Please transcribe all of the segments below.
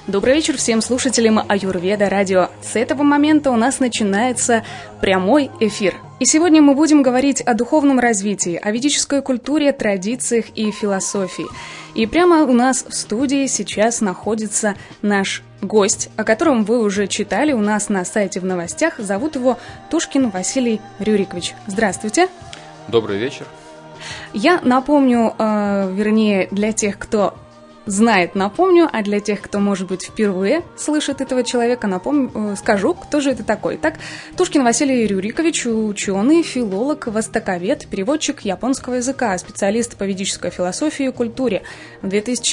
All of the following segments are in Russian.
Добрый вечер всем слушателям Аюрведа радио. С этого момента у нас начинается прямой эфир. И сегодня мы будем говорить о духовном развитии, о ведической культуре, традициях и философии. И прямо у нас в студии сейчас находится наш гость, о котором вы уже читали у нас на сайте в новостях. Зовут его Тушкин Василий Рюрикович. Здравствуйте. Добрый вечер. Я напомню, вернее, для тех, кто знает, напомню, а для тех, кто, может быть, впервые слышит этого человека, скажу, кто же это такой. Так, Тушкин Василий Рюрикович, ученый, филолог, востоковед, переводчик японского языка, специалист по ведической философии и культуре. В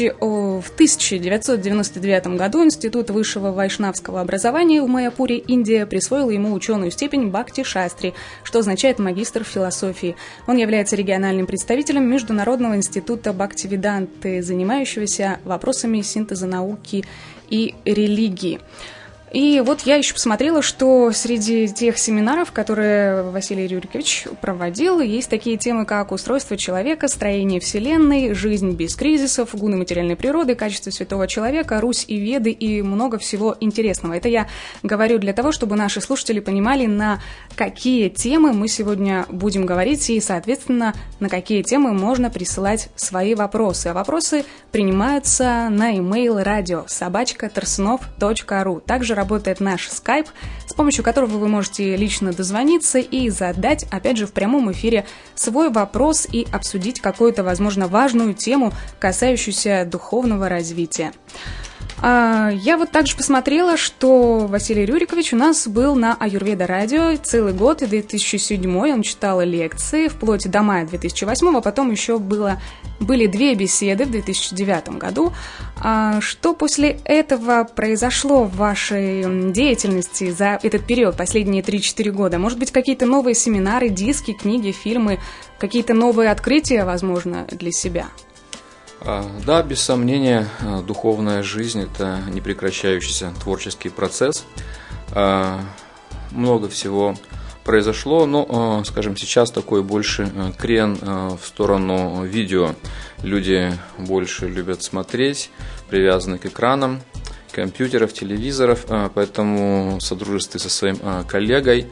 1999 году Институт высшего вайшнавского образования в Майяпуре, Индия, присвоил ему ученую степень Бхакти-шастри, что означает магистр философии. Он является региональным представителем Международного института Бхактивиданты, занимающегося вопросами синтеза науки и религии. И вот я еще посмотрела, что среди тех семинаров, которые Василий Рюрикович проводил, есть такие темы, как устройство человека, строение Вселенной, жизнь без кризисов, гуны материальной природы, качество святого человека, Русь и Веды и много всего интересного. Это я говорю для того, чтобы наши слушатели понимали, на какие темы мы сегодня будем говорить и, соответственно, на какие темы можно присылать свои вопросы. А вопросы принимаются на email radio@tarsunov.ru. Также работает наш скайп, с помощью которого вы можете лично дозвониться и задать, опять же, в прямом эфире свой вопрос и обсудить какую-то, возможно, важную тему, касающуюся духовного развития. Я вот также посмотрела, что Василий Рюрикович у нас был на Аюрведа радио целый год, и 2007 он читал лекции вплоть до мая 2008, а потом еще были две беседы в 2009 году. Что после этого произошло в вашей деятельности за этот период, последние 3-4 года? Может быть, какие-то новые семинары, диски, книги, фильмы, какие-то новые открытия, возможно, для себя? Да, без сомнения, духовная жизнь – это непрекращающийся творческий процесс. Много всего произошло, но, скажем, сейчас такой больше крен в сторону видео. Люди больше любят смотреть, привязаны к экранам, компьютеров, телевизоров, поэтому в содружестве со своим коллегой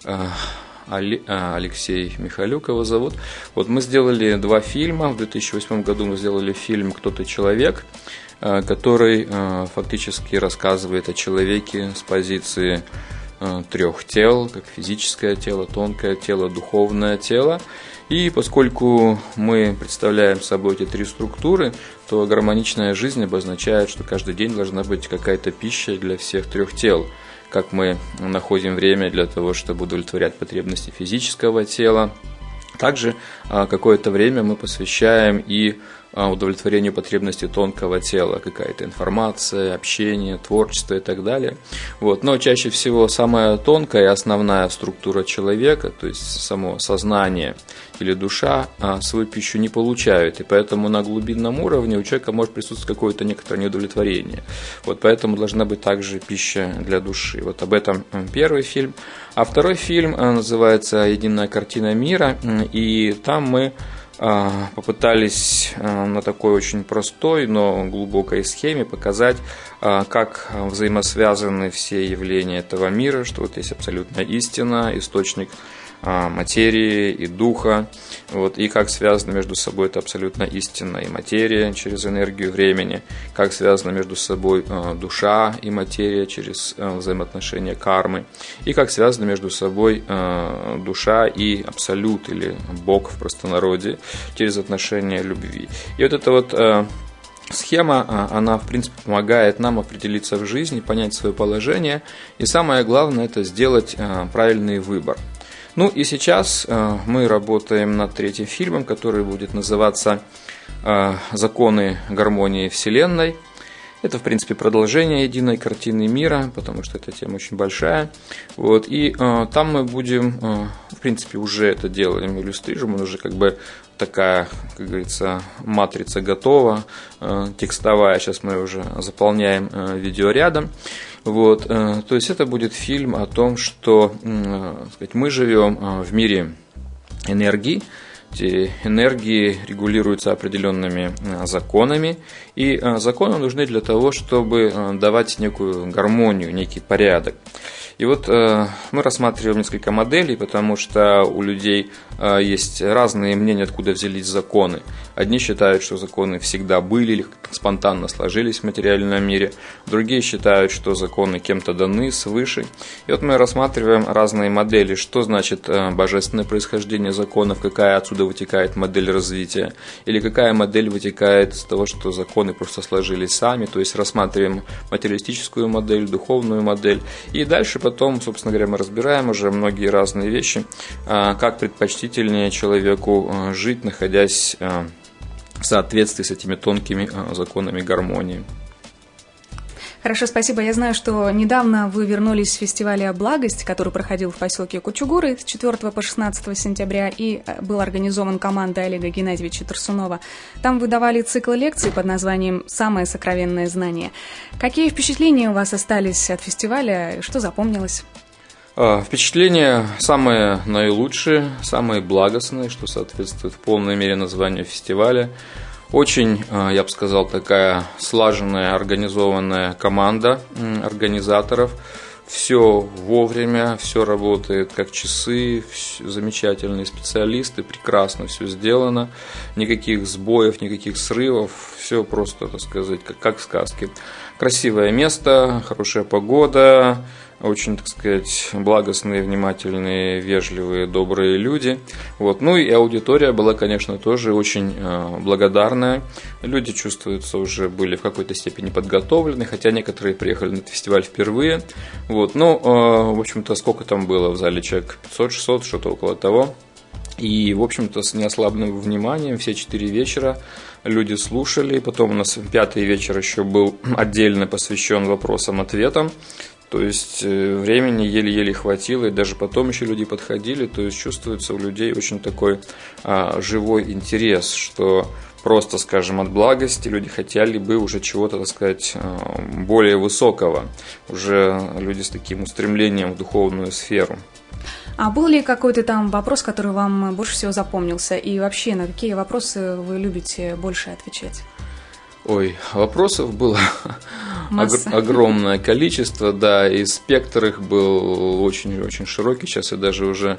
Алексей Михалюк его зовут. Вот мы сделали 2 фильма. В 2008 году мы сделали фильм «Кто ты, человек», который фактически рассказывает о человеке с позиции 3 тел, как физическое тело, тонкое тело, духовное тело. И поскольку мы представляем собой эти 3 структуры, то гармоничная жизнь обозначает, что каждый день должна быть какая-то пища для всех 3 тел. Как мы находим время для того, чтобы удовлетворять потребности физического тела. Также какое-то время мы посвящаем и удовлетворению потребностей тонкого тела, какая-то информация, общение, творчество и так далее. Вот. Но чаще всего самая тонкая и основная структура человека, то есть само сознание или душа, свою пищу не получают, и поэтому на глубинном уровне у человека может присутствовать какое-то некоторое неудовлетворение. Вот поэтому должна быть также пища для души. Вот об этом первый фильм. А второй фильм называется «Единая картина мира», и там мы попытались на такой очень простой, но глубокой схеме показать, как взаимосвязаны все явления этого мира, что вот есть абсолютная истина, источник материи и духа, вот, и как связано между собой это абсолютно истина и материя через энергию времени, как связано между собой душа и материя через взаимоотношения кармы, и как связано между собой душа и абсолют или Бог в простонародье через отношения любви. И вот это вот схема, она, в принципе, помогает нам определиться в жизни, понять свое положение, и самое главное – это сделать правильный выбор. Ну и сейчас мы работаем над 3-м фильмом, который будет называться «Законы гармонии Вселенной». Это, в принципе, продолжение единой картины мира, потому что эта тема очень большая. Вот. И там мы будем, в принципе, уже это делаем, иллюстрируем, уже как бы такая, как говорится, матрица готова, текстовая, сейчас мы уже заполняем видеорядом. Вот, то есть это будет фильм о том, что сказать, мы живем в мире энергии, эти энергии регулируются определенными законами, и законы нужны для того, чтобы давать некую гармонию, некий порядок. И вот мы рассматриваем несколько моделей, потому что у людей есть разные мнения, откуда взялись законы. Одни считают, что законы всегда были или как-то спонтанно сложились в материальном мире. Другие считают, что законы кем-то даны свыше. И вот мы рассматриваем разные модели, что значит божественное происхождение законов, какая отсюда вытекает модель развития, или какая модель вытекает из того, что законы просто сложились сами. То есть рассматриваем материалистическую модель, духовную модель. И дальше потом, собственно говоря, мы разбираем уже многие разные вещи, как предпочтительнее человеку жить, находясь в соответствии с этими тонкими законами гармонии. Хорошо, спасибо. Я знаю, что недавно вы вернулись с фестиваля «Благость», который проходил в поселке Кучугуры с 4 по 16 сентября и был организован командой Олега Геннадьевича Тарсунова. Там вы давали цикл лекций под названием «Самое сокровенное знание». Какие впечатления у вас остались от фестиваля? Что запомнилось? Впечатления самые наилучшие, самые благостные, что соответствует в полной мере названию фестиваля. Очень, я бы сказал, такая слаженная, организованная команда организаторов. Все вовремя, все работает как часы, замечательные специалисты, прекрасно все сделано. Никаких сбоев, никаких срывов, все просто, так сказать, как в сказке. Красивое место, хорошая погода, очень, так сказать, благостные, внимательные, вежливые, добрые люди. Вот. Ну и аудитория была, конечно, тоже очень благодарная. Люди, чувствуются, уже были в какой-то степени подготовлены, хотя некоторые приехали на этот фестиваль впервые. Вот. Ну, в общем-то, сколько там было в зале? Человек 500-600, что-то около того. И, в общем-то, с неослабным вниманием все 4 вечера люди слушали. Потом у нас 5-й вечер еще был отдельно посвящен вопросам-ответам. То есть времени еле-еле хватило, и даже потом еще люди подходили. То есть чувствуется у людей очень такой живой интерес, что просто, скажем, от благости люди хотели бы уже чего-то, так сказать, более высокого. Уже люди с таким устремлением в духовную сферу. А был ли какой-то там вопрос, который вам больше всего запомнился? И вообще, на какие вопросы вы любите больше отвечать? Ой, вопросов было огромное количество, да, и спектр их был очень-очень широкий. Сейчас я даже уже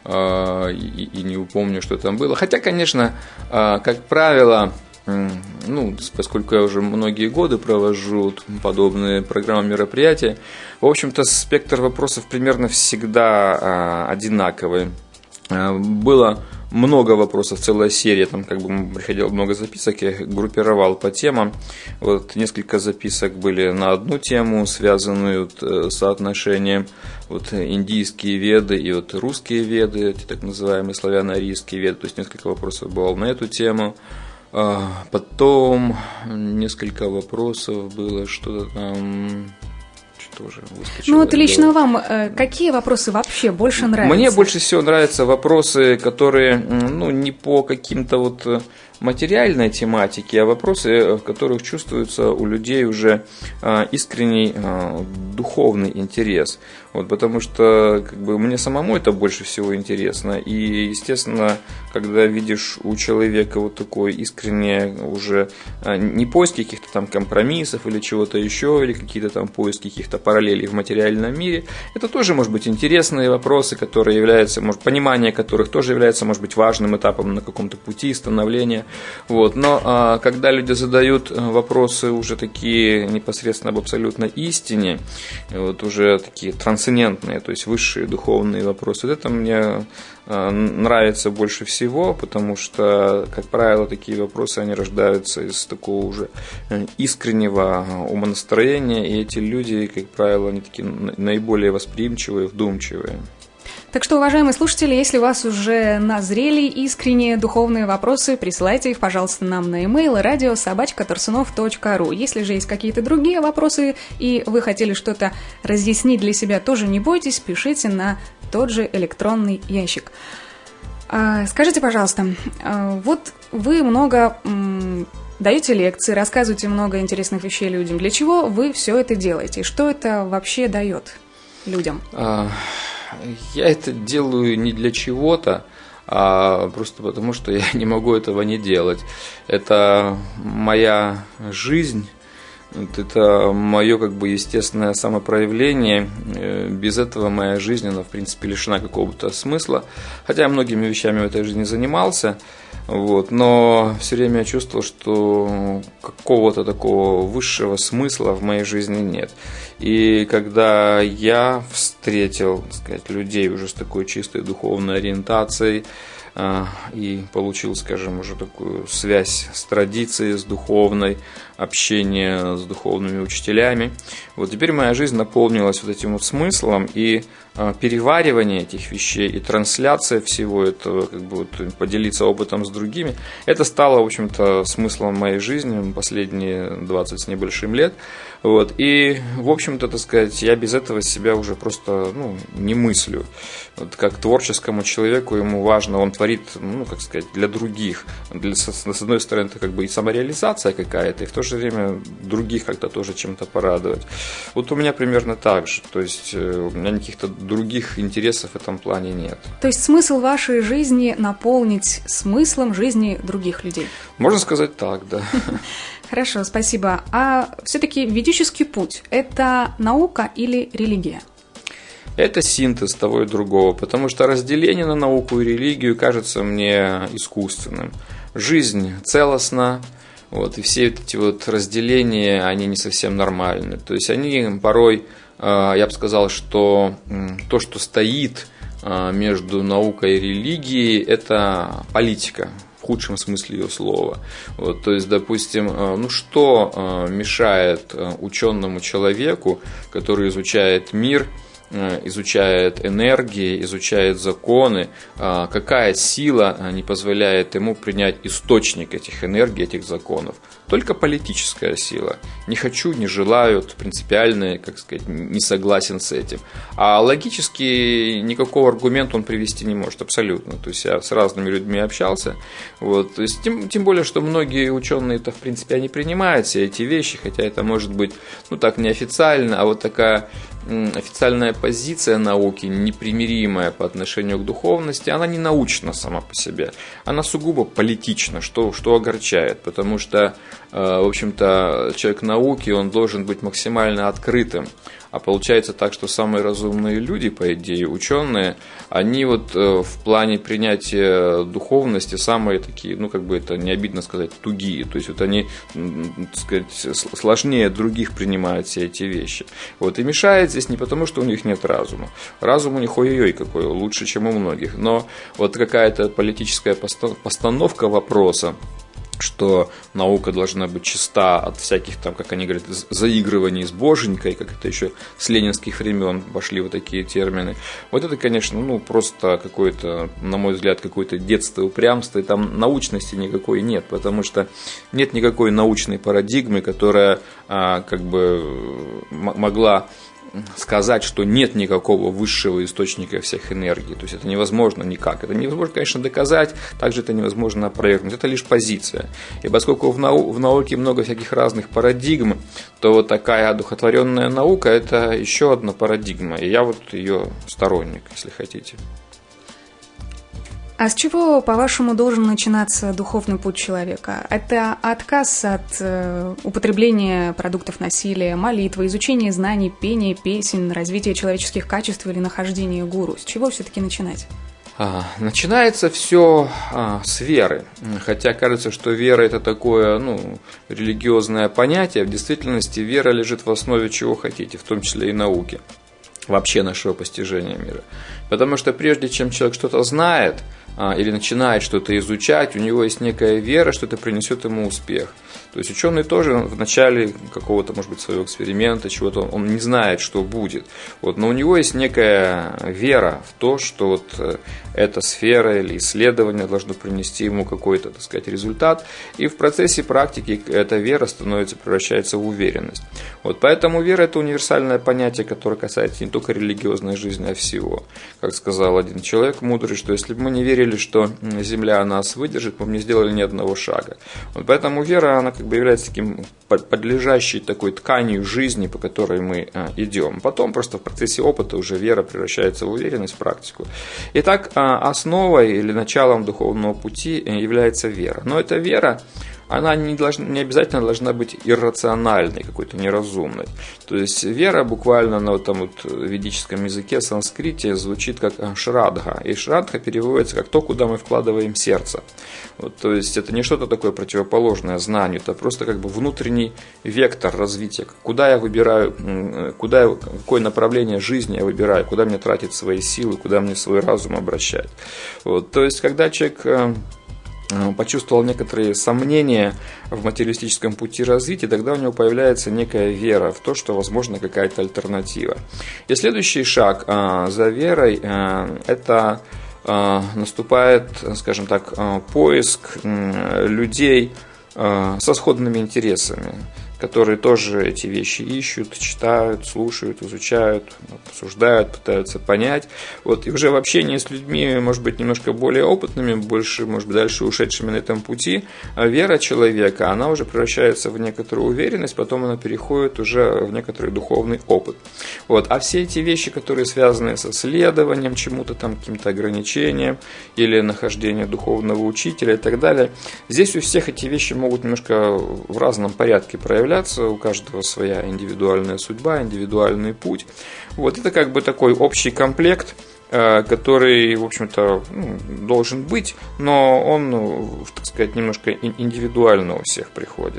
и не упомню, что там было. Хотя, конечно, как правило, ну, поскольку я уже многие годы провожу подобные программы, мероприятия, в общем-то, спектр вопросов примерно всегда одинаковый. Было много вопросов, целая серия, там как бы приходило много записок, я их группировал по темам. Вот несколько записок были на одну тему, связанную с соотношением индийские веды и русские веды, эти так называемые славяно-арийские веды, то есть несколько вопросов было на эту тему. Потом несколько вопросов было, что-то там тоже выскочило. Ну вот лично вам какие вопросы вообще больше нравятся? Мне больше всего нравятся вопросы, которые не по каким-то материальной тематике, а вопросы, в которых чувствуется у людей уже искренний духовный интерес. Потому что мне самому это больше всего интересно. И, естественно, когда видишь у человека такое искреннее уже не поиск каких-то там компромиссов или чего-то еще, или какие-то там поиски каких-то параллелей в материальном мире, это тоже, может быть, интересные вопросы, которые являются, понимание которых тоже является, может быть, важным этапом на каком-то пути становления. Но когда люди задают вопросы уже такие непосредственно об абсолютной истине, уже такие трансцендентные, то есть высшие духовные вопросы, это мне нравится больше всего, потому что, как правило, такие вопросы, они рождаются из такого уже искреннего умонастроения, и эти люди, как правило, они такие наиболее восприимчивые, вдумчивые. Так что, уважаемые слушатели, если у вас уже назрели искренние духовные вопросы, присылайте их, пожалуйста, нам на e-mail radio@tarsunov.ru. Если же есть какие-то другие вопросы, и вы хотели что-то разъяснить для себя, тоже не бойтесь, пишите на тот же электронный ящик. Скажите, пожалуйста, вы много даете лекции, рассказываете много интересных вещей людям. Для чего вы все это делаете? И что это вообще дает людям? Я это делаю не для чего-то, а просто потому, что я не могу этого не делать. Это моя жизнь. Это мое естественное самопроявление. Без этого моя жизнь, она в принципе лишена какого-то смысла. Хотя я многими вещами в этой жизни занимался, но все время я чувствовал, что какого-то такого высшего смысла в моей жизни нет. И когда я встретил, людей уже с такой чистой духовной ориентацией, и получил, уже такую связь с традицией, с духовной, общение с духовными учителями. Теперь моя жизнь наполнилась этим смыслом, и переваривание этих вещей и трансляция всего этого, поделиться опытом с другими, это стало, в общем-то, смыслом моей жизни последние 20 с небольшим лет. И, в общем-то, я без этого себя уже просто не мыслю. Как творческому человеку ему важно, он творит, для других. С одной стороны, это и самореализация какая-то, и в то же время других как-то тоже чем-то порадовать. У меня примерно так же. То есть у меня каких-то других интересов в этом плане нет. То есть смысл вашей жизни наполнить смыслом жизни других людей? Можно сказать так, да. Хорошо, спасибо. А все-таки ведический путь – это наука или религия? Это синтез того и другого, потому что разделение на науку и религию кажется мне искусственным. Жизнь целостна, и все эти разделения, они не совсем нормальны. То есть они порой, я бы сказал, что то, что стоит между наукой и религией, это политика. В худшем смысле ее слова. То есть, допустим, что мешает ученому человеку, который изучает мир, изучает энергии, изучает законы, какая сила не позволяет ему принять источник этих энергий, этих законов? Только политическая сила. Не хочу, не желаю, принципиально, не согласен с этим. А логически никакого аргумента он привести не может, абсолютно. То есть я с разными людьми общался. То есть, тем более, что многие ученые-то, в принципе, они принимают все эти вещи, хотя это может быть, так неофициально, а такая официальная позиция науки, непримиримая по отношению к духовности, она не научна сама по себе. Она сугубо политична, что огорчает, потому что, в общем-то, человек науки, он должен быть максимально открытым. А получается так, что самые разумные люди, по идее, ученые, они в плане принятия духовности самые такие, это не обидно сказать, тугие. То есть они, сложнее других принимают все эти вещи. И мешает здесь не потому, что у них нет разума. Разум у них ой-ой-ой какой, лучше, чем у многих. Но какая-то политическая постановка вопроса, что наука должна быть чиста от всяких, как они говорят, заигрываний с боженькой, как это еще с ленинских времен пошли такие термины. Это, конечно, просто какое-то, на мой взгляд, какое-то детство, упрямство, и там научности никакой нет, потому что нет никакой научной парадигмы, которая могла сказать, что нет никакого высшего источника всех энергий. То есть это невозможно никак. Это невозможно, конечно, доказать, также это невозможно опровергнуть. Это лишь позиция. И поскольку в науке много всяких разных парадигм, то такая одухотворенная наука – это еще одна парадигма. И я ее сторонник, если хотите. А с чего, по-вашему, должен начинаться духовный путь человека? Это отказ от употребления продуктов насилия, молитвы, изучения знаний, пения, песен, развития человеческих качеств или нахождения гуру? С чего все-таки начинать? Начинается все с веры. Хотя кажется, что вера – это такое религиозное понятие. В действительности вера лежит в основе чего хотите, в том числе и науки. Вообще нашего постижения мира. Потому что прежде чем человек что-то знает или начинает что-то изучать, у него есть некая вера, что это принесет ему успех. То есть ученый тоже в начале какого-то, может быть, своего эксперимента, чего-то, он не знает, что будет. Но у него есть некая вера в то, что эта сфера или исследование должно принести ему какой-то, результат. И в процессе практики эта вера превращается в уверенность. Поэтому вера – это универсальное понятие, которое касается не только религиозной жизни, а всего. Как сказал один человек мудрый, что если бы мы не верили верили, что Земля нас выдержит, мы бы не сделали ни одного шага. Вот поэтому вера, она как бы является таким подлежащей такой тканью жизни, по которой мы идем. Потом просто в процессе опыта уже вера превращается в уверенность, в практику. Итак, основой или началом духовного пути является вера. Но эта вера, она не обязательно должна быть иррациональной, какой-то неразумной. То есть вера буквально на ведическом языке, санскрите, звучит как шрадха. И шрадха переводится как то, куда мы вкладываем сердце. Вот, то есть это не что-то такое противоположное знанию, это просто как бы внутренний вектор развития. Куда я выбираю, какое направление жизни я выбираю, куда мне тратить свои силы, куда мне свой разум обращать. Вот, то есть когда человек почувствовал некоторые сомнения в материалистическом пути развития, тогда у него появляется некая вера в то, что возможна какая-то альтернатива. И следующий шаг за верой – это наступает, скажем так, поиск людей со сходными интересами, которые тоже эти вещи ищут, читают, слушают, изучают, обсуждают, пытаются понять. Вот. И уже в общении с людьми, может быть, немножко более опытными, больше, может быть, дальше ушедшими на этом пути, вера человека, она уже превращается в некоторую уверенность, потом она переходит уже в некоторый духовный опыт. Вот. А все эти вещи, которые связаны со следованием чему-то, там, каким-то ограничением или нахождением духовного учителя и так далее, здесь у всех эти вещи могут немножко в разном порядке проявляться. У каждого своя индивидуальная судьба, индивидуальный путь. Вот это как бы такой общий комплект, который, в общем-то, должен быть, но он, так сказать, немножко индивидуально у всех приходит.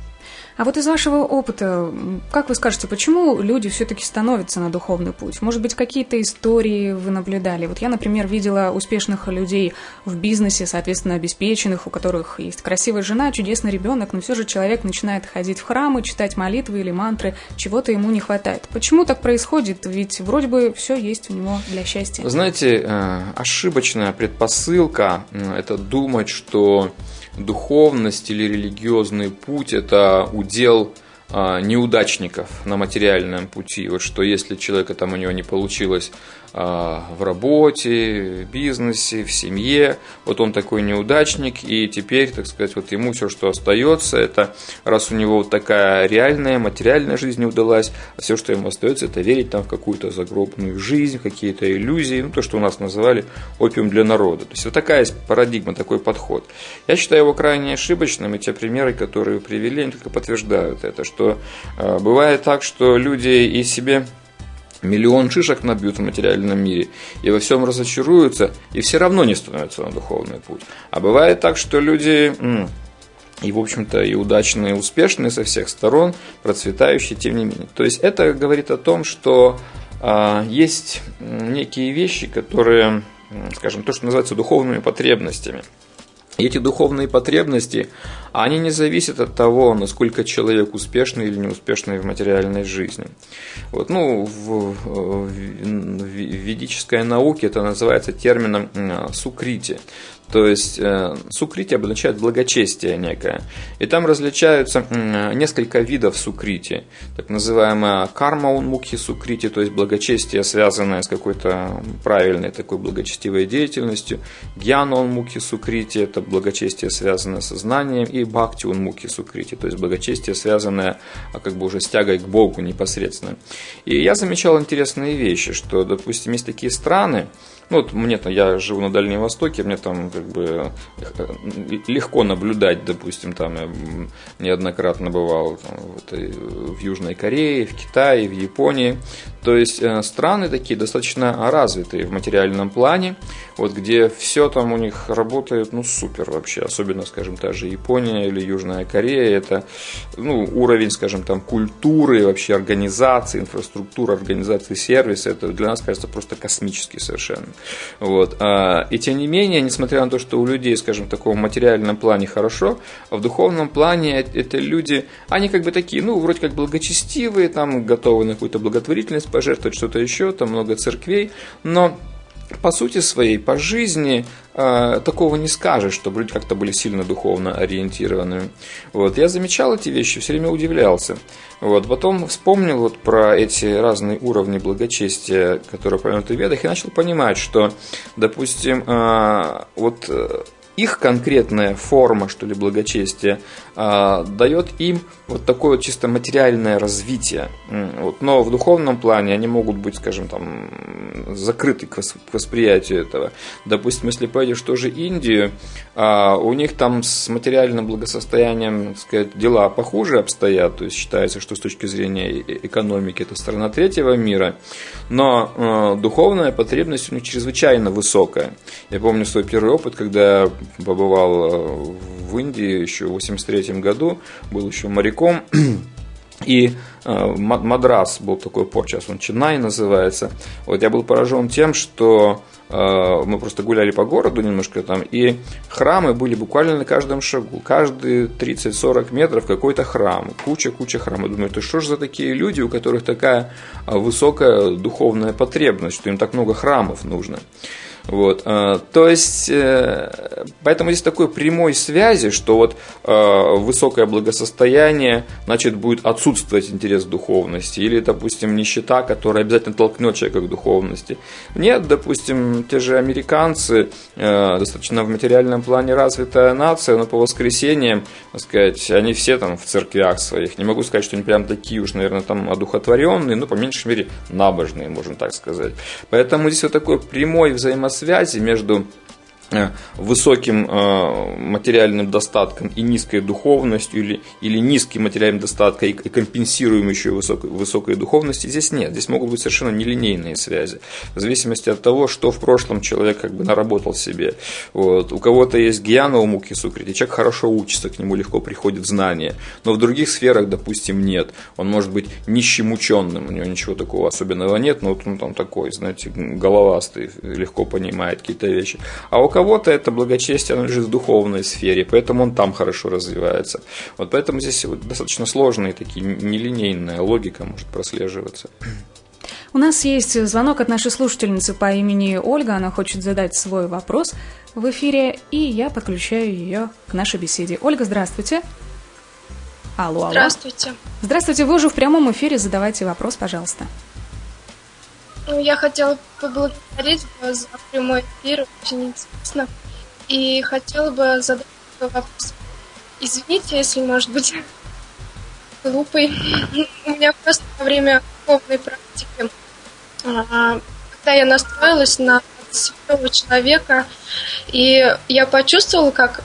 А вот из вашего опыта, как вы скажете, почему люди все-таки становятся на духовный путь? Может быть, какие-то истории вы наблюдали? Вот я, например, видела успешных людей в бизнесе, соответственно, обеспеченных, у которых есть красивая жена, чудесный ребенок, но все же человек начинает ходить в храмы, читать молитвы или мантры, чего-то ему не хватает. Почему так происходит? Ведь вроде бы все есть у него для счастья. Знаете, ошибочная предпосылка – это думать, что духовность или религиозный путь – это удел неудачников на материальном пути. Вот что если человека там у него не получилось в работе, в бизнесе, в семье, вот он такой неудачник, и теперь, так сказать, вот ему все, что остается, это раз у него вот такая реальная, материальная жизнь не удалась, а все, что ему остается, это верить там в какую-то загробную жизнь, какие-то иллюзии, то, что у нас называли опиум для народа. То есть вот такая есть парадигма, такой подход. Я считаю его крайне ошибочным, и те примеры, которые вы привели, они только подтверждают это, что бывает так, что люди и себе миллион шишек набьют в материальном мире и во всем разочаруются, и все равно не становятся на духовный путь. А бывает так, что люди и, в общем-то, и удачные, и успешные со всех сторон, процветающие, тем не менее. То есть это говорит о том, что есть некие вещи, которые, скажем, то, что называется духовными потребностями. И эти духовные потребности, они не зависят от того, насколько человек успешный или неуспешный в материальной жизни. Вот, в ведической науке это называется термином сукрити. То есть сукрити обозначает благочестие некое. И там различаются несколько видов сукрити. Так называемая карма-унмукхи сукрити, то есть благочестие, связанное с какой-то правильной такой благочестивой деятельностью. Гьяна-унмукхи сукрити – это благочестие, связанное со знанием. И бхакти-унмукхи сукрити, то есть благочестие, связанное как бы уже с тягой к Богу непосредственно. И я замечал интересные вещи, что, допустим, есть такие страны, я живу на Дальнем Востоке, мне там как бы легко наблюдать, допустим, там я неоднократно бывал в Южной Корее, в Китае, в Японии. То есть страны такие достаточно развитые в материальном плане, где все там у них работает, супер вообще. Особенно, скажем, та же Япония или Южная Корея, это уровень, скажем, там культуры, вообще организации, инфраструктуры, организации сервиса, это для нас кажется просто космический совершенно. И тем не менее, несмотря на то, что у людей, скажем, в таком материальном плане хорошо, а в духовном плане это люди, они как бы такие, вроде как благочестивые, там готовы на какую-то благотворительность пожертвовать, что-то еще, там много церквей, но по сути своей, по жизни такого не скажешь, чтобы люди как-то были сильно духовно ориентированы. Вот. Я замечал эти вещи, все время удивлялся. Вот. Потом вспомнил вот про эти разные уровни благочестия, которые упомянуты в Ведах, и начал понимать, что, допустим, вот их конкретная форма, что ли, благочестия дает им вот такое вот чисто материальное развитие. Вот. Но в духовном плане они могут быть, скажем, там, закрыты к восприятию этого. Допустим, если поедешь в ту же Индию, у них там с материальным благосостоянием, так сказать, дела похуже обстоят. То есть считается, что с точки зрения экономики это страна третьего мира. Но духовная потребность у них чрезвычайно высокая. Я помню свой первый опыт, когда я побывал в Индии еще в 1983 году, был еще моряком, и Мадрас был такой порт, сейчас он Ченнай называется. Вот я был поражен тем, что мы просто гуляли по городу немножко там, и храмы были буквально на каждом шагу. Каждые 30-40 метров какой-то храм, куча храмов. Думаю, это что же за такие люди, у которых такая высокая духовная потребность, что им так много храмов нужно. Вот. То есть, поэтому здесь такой прямой связи, что вот высокое благосостояние, значит, будет отсутствовать интерес к духовности, или, допустим, нищета, которая обязательно толкнет человека к духовности. Нет, допустим, те же американцы, достаточно в материальном плане развитая нация, но по воскресеньям, так сказать, они все там в церквях своих. Не могу сказать, что они прям такие уж, наверное, там одухотворенные, но по меньшей мере набожные, можно так сказать. Поэтому здесь вот такой прямой взаимосвязи между высоким материальным достатком и низкой духовностью, или низким материальным достатком и компенсируем еще высокой духовности, здесь нет. Здесь могут быть совершенно нелинейные связи, в зависимости от того, что в прошлом человек как бы наработал себе. Вот. У кого-то есть гьяна у муки сукрити, человек хорошо учится, к нему легко приходит знание, но в других сферах, допустим, нет. Он может быть нищим ученым, у него ничего такого особенного нет, но вот он там такой, знаете, головастый, легко понимает какие-то вещи. А у кого-то это благочестие, оно лежит в духовной сфере, поэтому он там хорошо развивается. Вот поэтому здесь вот достаточно сложная такие нелинейная логика может прослеживаться. У нас есть звонок от нашей слушательницы по имени Ольга. Она хочет задать свой вопрос в эфире, и я подключаю ее к нашей беседе. Ольга, здравствуйте. Алло. Здравствуйте. Здравствуйте, вы уже в прямом эфире, задавайте вопрос, пожалуйста. Я хотела поблагодарить вас за прямой эфир, очень интересно. И хотела бы задать такой вопрос. Извините, если, может быть, глупый. У меня просто во время духовной практики, когда я настроилась на святого человека, и я почувствовала, как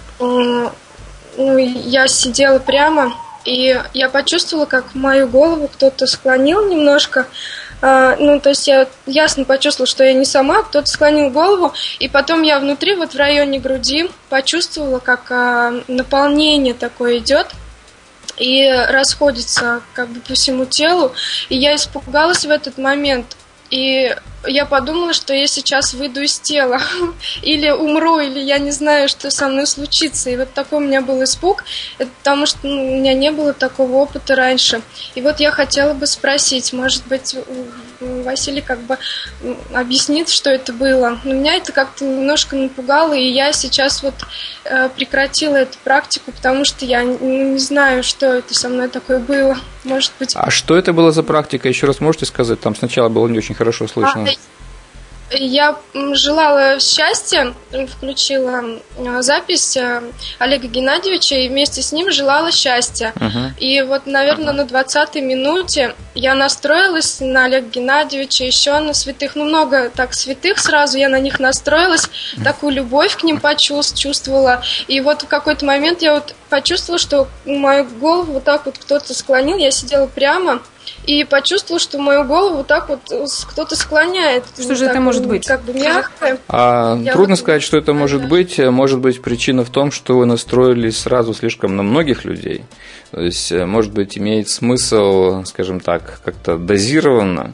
я сидела прямо, и я почувствовала, как мою голову кто-то склонил немножко. То есть я ясно почувствовала, что я не сама, кто-то склонил голову, и потом я внутри, вот в районе груди, почувствовала, как наполнение такое идет и расходится как бы по всему телу, и я испугалась в этот момент, и я подумала, что я сейчас выйду из тела, или умру, или я не знаю, что со мной случится. И вот такой у меня был испуг, потому что у меня не было такого опыта раньше. И вот я хотела бы спросить, может быть, Василий как бы объяснит, что это было. Но меня это как-то немножко напугало, и я сейчас вот прекратила эту практику, потому что я не знаю, что это со мной такое было. Может быть. А что это было за практика? Еще раз можете сказать? Там сначала было не очень хорошо слышно. Я желала счастья, включила запись Олега Геннадьевича, и вместе с ним желала счастья. И вот, наверное, на 20-й минуте я настроилась на Олега Геннадьевича, еще на святых, много так святых сразу, я на них настроилась, такую любовь к ним почувствовала. И вот в какой-то момент я вот почувствовала, что мою голову вот так вот кто-то склонил, я сидела прямо, и почувствовала, что мою голову вот так вот кто-то склоняет. Что же это может быть? Как бы мягко. Трудно сказать, что это может быть. Может быть, причина в том, что вы настроились сразу слишком на многих людей. То есть, может быть, имеет смысл, скажем так, как-то дозированно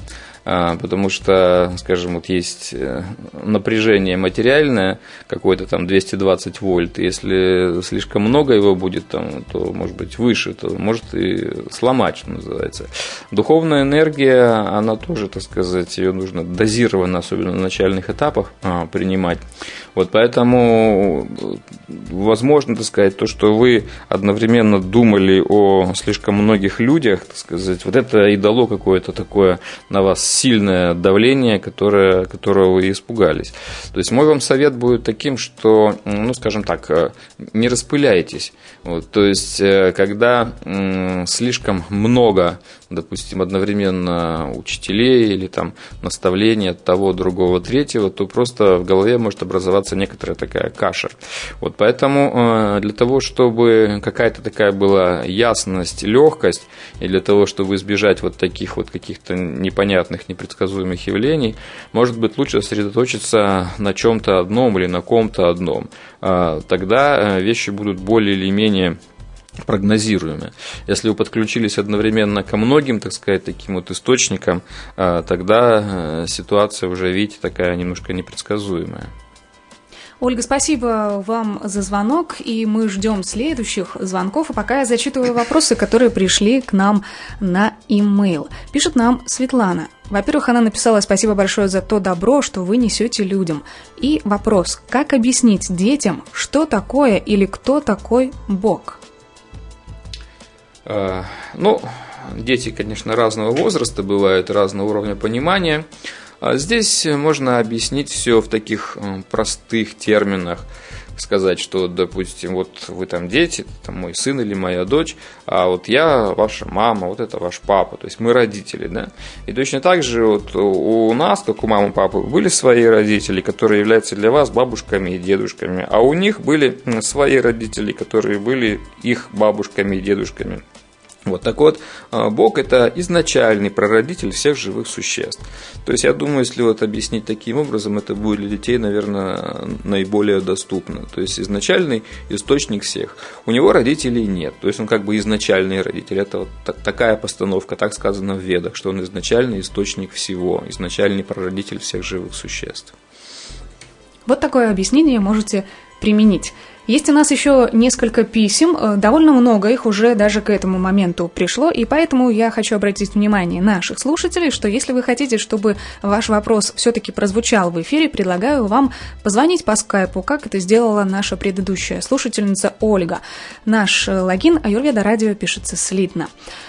потому что, скажем, вот есть напряжение материальное, какое-то там 220 вольт, если слишком много его будет, там, то может быть выше, то может и сломать, что называется. Духовная энергия, она тоже, так сказать, ее нужно дозированно, особенно на начальных этапах, принимать. Вот поэтому возможно, так сказать, то, что вы одновременно думали о слишком многих людях, так сказать, вот это и дало какое-то такое на вас сильное давление, которого вы испугались. То есть мой вам совет будет таким, что, ну, скажем так, не распыляйтесь. Вот, то есть, когда слишком много, допустим, одновременно учителей или там наставлений от того, другого, третьего, то просто в голове может образоваться некоторая такая каша. Вот поэтому для того, чтобы какая-то такая была ясность, легкость, и для того, чтобы избежать вот таких вот каких-то непонятных, непредсказуемых явлений, может быть, лучше сосредоточиться на чем-то одном или на ком-то одном. Тогда вещи будут более или менее прогнозируемые. Если вы подключились одновременно ко многим, так сказать, таким вот источникам, тогда ситуация уже, видите, такая немножко непредсказуемая. Ольга, спасибо вам за звонок, и мы ждем следующих звонков. А пока я зачитываю вопросы, которые пришли к нам на e-mail. Пишет нам Светлана. Во-первых, она написала: спасибо большое за то добро, что вы несете людям. И вопрос: как объяснить детям, что такое или кто такой Бог? Ну, дети, конечно, разного возраста бывают, разного уровня понимания. Здесь можно объяснить все в таких простых терминах. Сказать, что, допустим, вот вы там дети, там мой сын или моя дочь, а вот я ваша мама, вот это ваш папа, то есть мы родители, да. И точно так же вот у нас, как у мамы и папы, были свои родители, которые являются для вас бабушками и дедушками, а у них были свои родители, которые были их бабушками и дедушками. Вот так вот, Бог – это изначальный прародитель всех живых существ. То есть, я думаю, если вот объяснить таким образом, это будет для детей, наверное, наиболее доступно. То есть, изначальный источник всех. У него родителей нет. То есть, он как бы изначальный родитель. Это вот такая постановка, так сказано в Ведах, что он изначальный источник всего, изначальный прародитель всех живых существ. Вот такое объяснение можете применить. Есть у нас еще несколько писем, довольно много их уже даже к этому моменту пришло, и поэтому я хочу обратить внимание наших слушателей, что если вы хотите, чтобы ваш вопрос все-таки прозвучал в эфире, предлагаю вам позвонить по скайпу, как это сделала наша предыдущая слушательница Ольга. Наш логин Аюрведа Радио пишется слитно.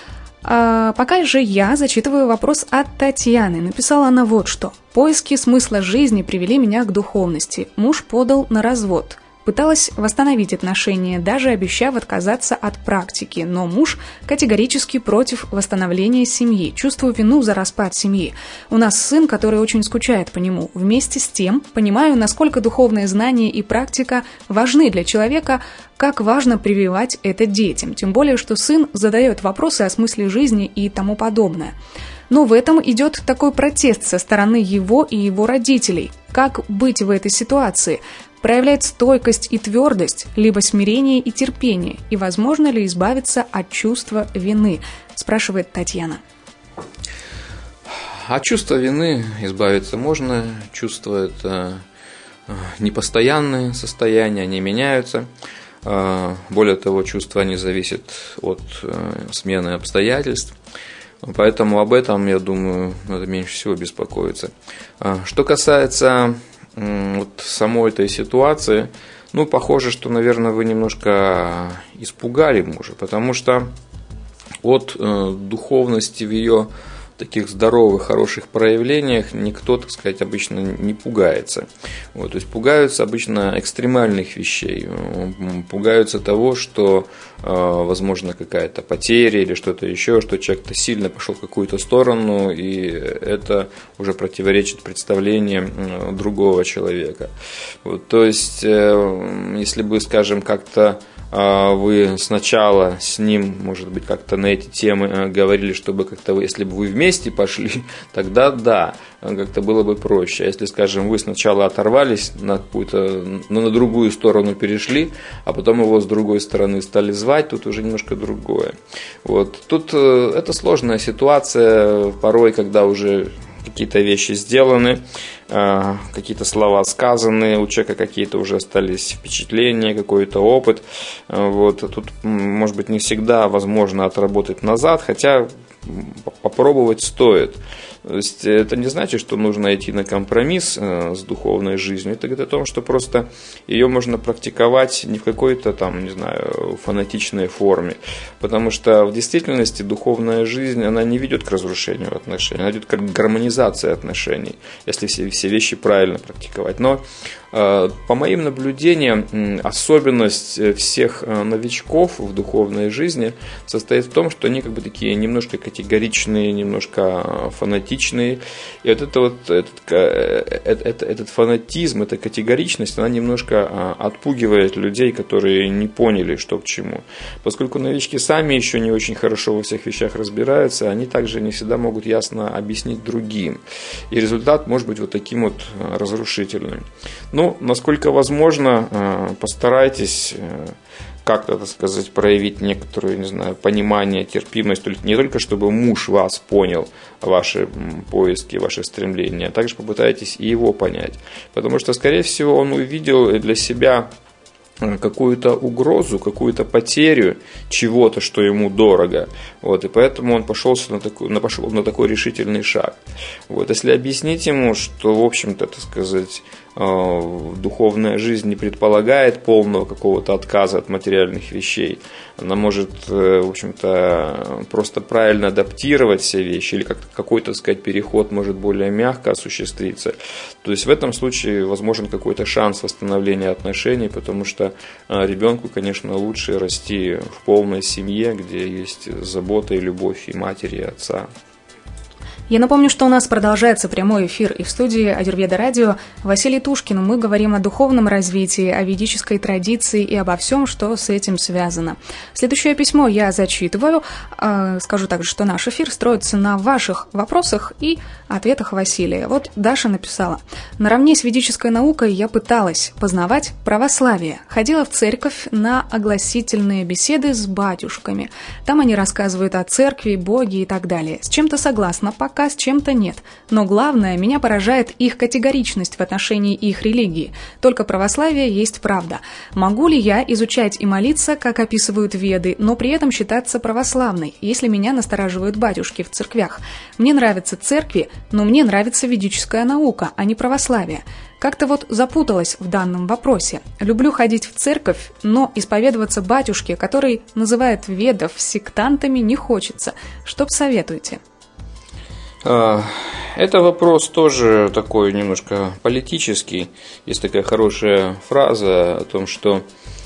Пока же я зачитываю вопрос от Татьяны. Написала она вот что. «Поиски смысла жизни привели меня к духовности. Муж подал на развод. Пыталась восстановить отношения, даже обещав отказаться от практики, но муж категорически против восстановления семьи. Чувствую вину за распад семьи. У нас сын, который очень скучает по нему. Вместе с тем понимаю, насколько духовные знания и практика важны для человека, как важно прививать это детям. Тем более, что сын задает вопросы о смысле жизни и тому подобное. Но в этом идет такой протест со стороны его и его родителей. Как быть в этой ситуации? Проявлять стойкость и твердость, либо смирение и терпение? И возможно ли избавиться от чувства вины? Спрашивает Татьяна. От чувства вины избавиться можно. Чувства – это непостоянные состояния, они меняются. Более того, чувства не зависят от смены обстоятельств. Поэтому об этом, я думаю, надо меньше всего беспокоиться. Что касается вот самой этой ситуации, ну, похоже, что, наверное, вы немножко испугали мужа, потому что от духовности в ее таких здоровых, хороших проявлениях никто, так сказать, обычно не пугается. Вот, то есть пугаются обычно экстремальных вещей, пугаются того, что возможно какая-то потеря или что-то еще, что человек-то сильно пошел в какую-то сторону, и это уже противоречит представлениям другого человека. Вот, то есть, если бы, скажем, как-то вы сначала с ним, может быть, как-то на эти темы говорили, чтобы как-то, если бы вы вместе пошли, тогда да, как-то было бы проще. А если, скажем, вы сначала оторвались на какую-то, на другую сторону перешли, а потом его с другой стороны стали звать, тут уже немножко другое. Вот. Тут это сложная ситуация, порой, когда уже какие-то вещи сделаны, какие-то слова сказаны, у человека какие-то уже остались впечатления, какой-то опыт. Вот. Тут, может быть, не всегда возможно отработать назад, хотя попробовать стоит. То есть это не значит, что нужно идти на компромисс с духовной жизнью. Это говорит о том, что просто ее можно практиковать не в какой-то там, не знаю, фанатичной форме. Потому что в действительности духовная жизнь, она не ведет к разрушению отношений, она ведет к гармонизации отношений, если все вещи правильно практиковать. Но по моим наблюдениям, особенность всех новичков в духовной жизни состоит в том, что они как бы такие немножко категоричные, немножко фанатичные. И вот этот фанатизм, эта категоричность, она немножко отпугивает людей, которые не поняли, что к чему. Поскольку новички сами еще не очень хорошо во всех вещах разбираются, они также не всегда могут ясно объяснить другим. И результат может быть вот таким вот разрушительным. Ну, насколько возможно, постарайтесь как-то, так сказать, проявить некоторое, не знаю, понимание, терпимость, не только чтобы муж вас понял, ваши поиски, ваши стремления, а также попытайтесь и его понять. Потому что, скорее всего, он увидел для себя какую-то угрозу, какую-то потерю чего-то, что ему дорого. Вот, и поэтому он пошел на такой решительный шаг. Вот, если объяснить ему, что, в общем-то, так сказать, духовная жизнь не предполагает полного какого-то отказа от материальных вещей, она может, в общем-то, просто правильно адаптировать все вещи, или какой-то, так сказать, переход может более мягко осуществиться. То есть в этом случае возможен какой-то шанс восстановления отношений, потому что ребенку, конечно, лучше расти в полной семье, где есть забота и любовь и матери, и отца. Я напомню, что у нас продолжается прямой эфир, и в студии Аюрведа Радио Василий Тушкин. Мы говорим о духовном развитии, о ведической традиции и обо всем, что с этим связано. Следующее письмо я зачитываю. Скажу также, что наш эфир строится на ваших вопросах и ответах Василия. Вот Даша написала: «Наравне с ведической наукой я пыталась познавать православие. Ходила в церковь на огласительные беседы с батюшками. Там они рассказывают о церкви, Боге и так далее. С чем-то согласна, пока с чем-то нет. Но главное, меня поражает их категоричность в отношении их религии. Только православие есть правда. Могу ли я изучать и молиться, как описывают Веды, но при этом считаться православной, если меня настораживают батюшки в церквях? Мне нравятся церкви, но мне нравится ведическая наука, а не православие. Как-то вот запуталась в данном вопросе. Люблю ходить в церковь, но исповедоваться батюшке, который называет ведов сектантами, не хочется. Что посоветуете?» Это вопрос тоже такой немножко политический. Есть такая хорошая фраза о том, что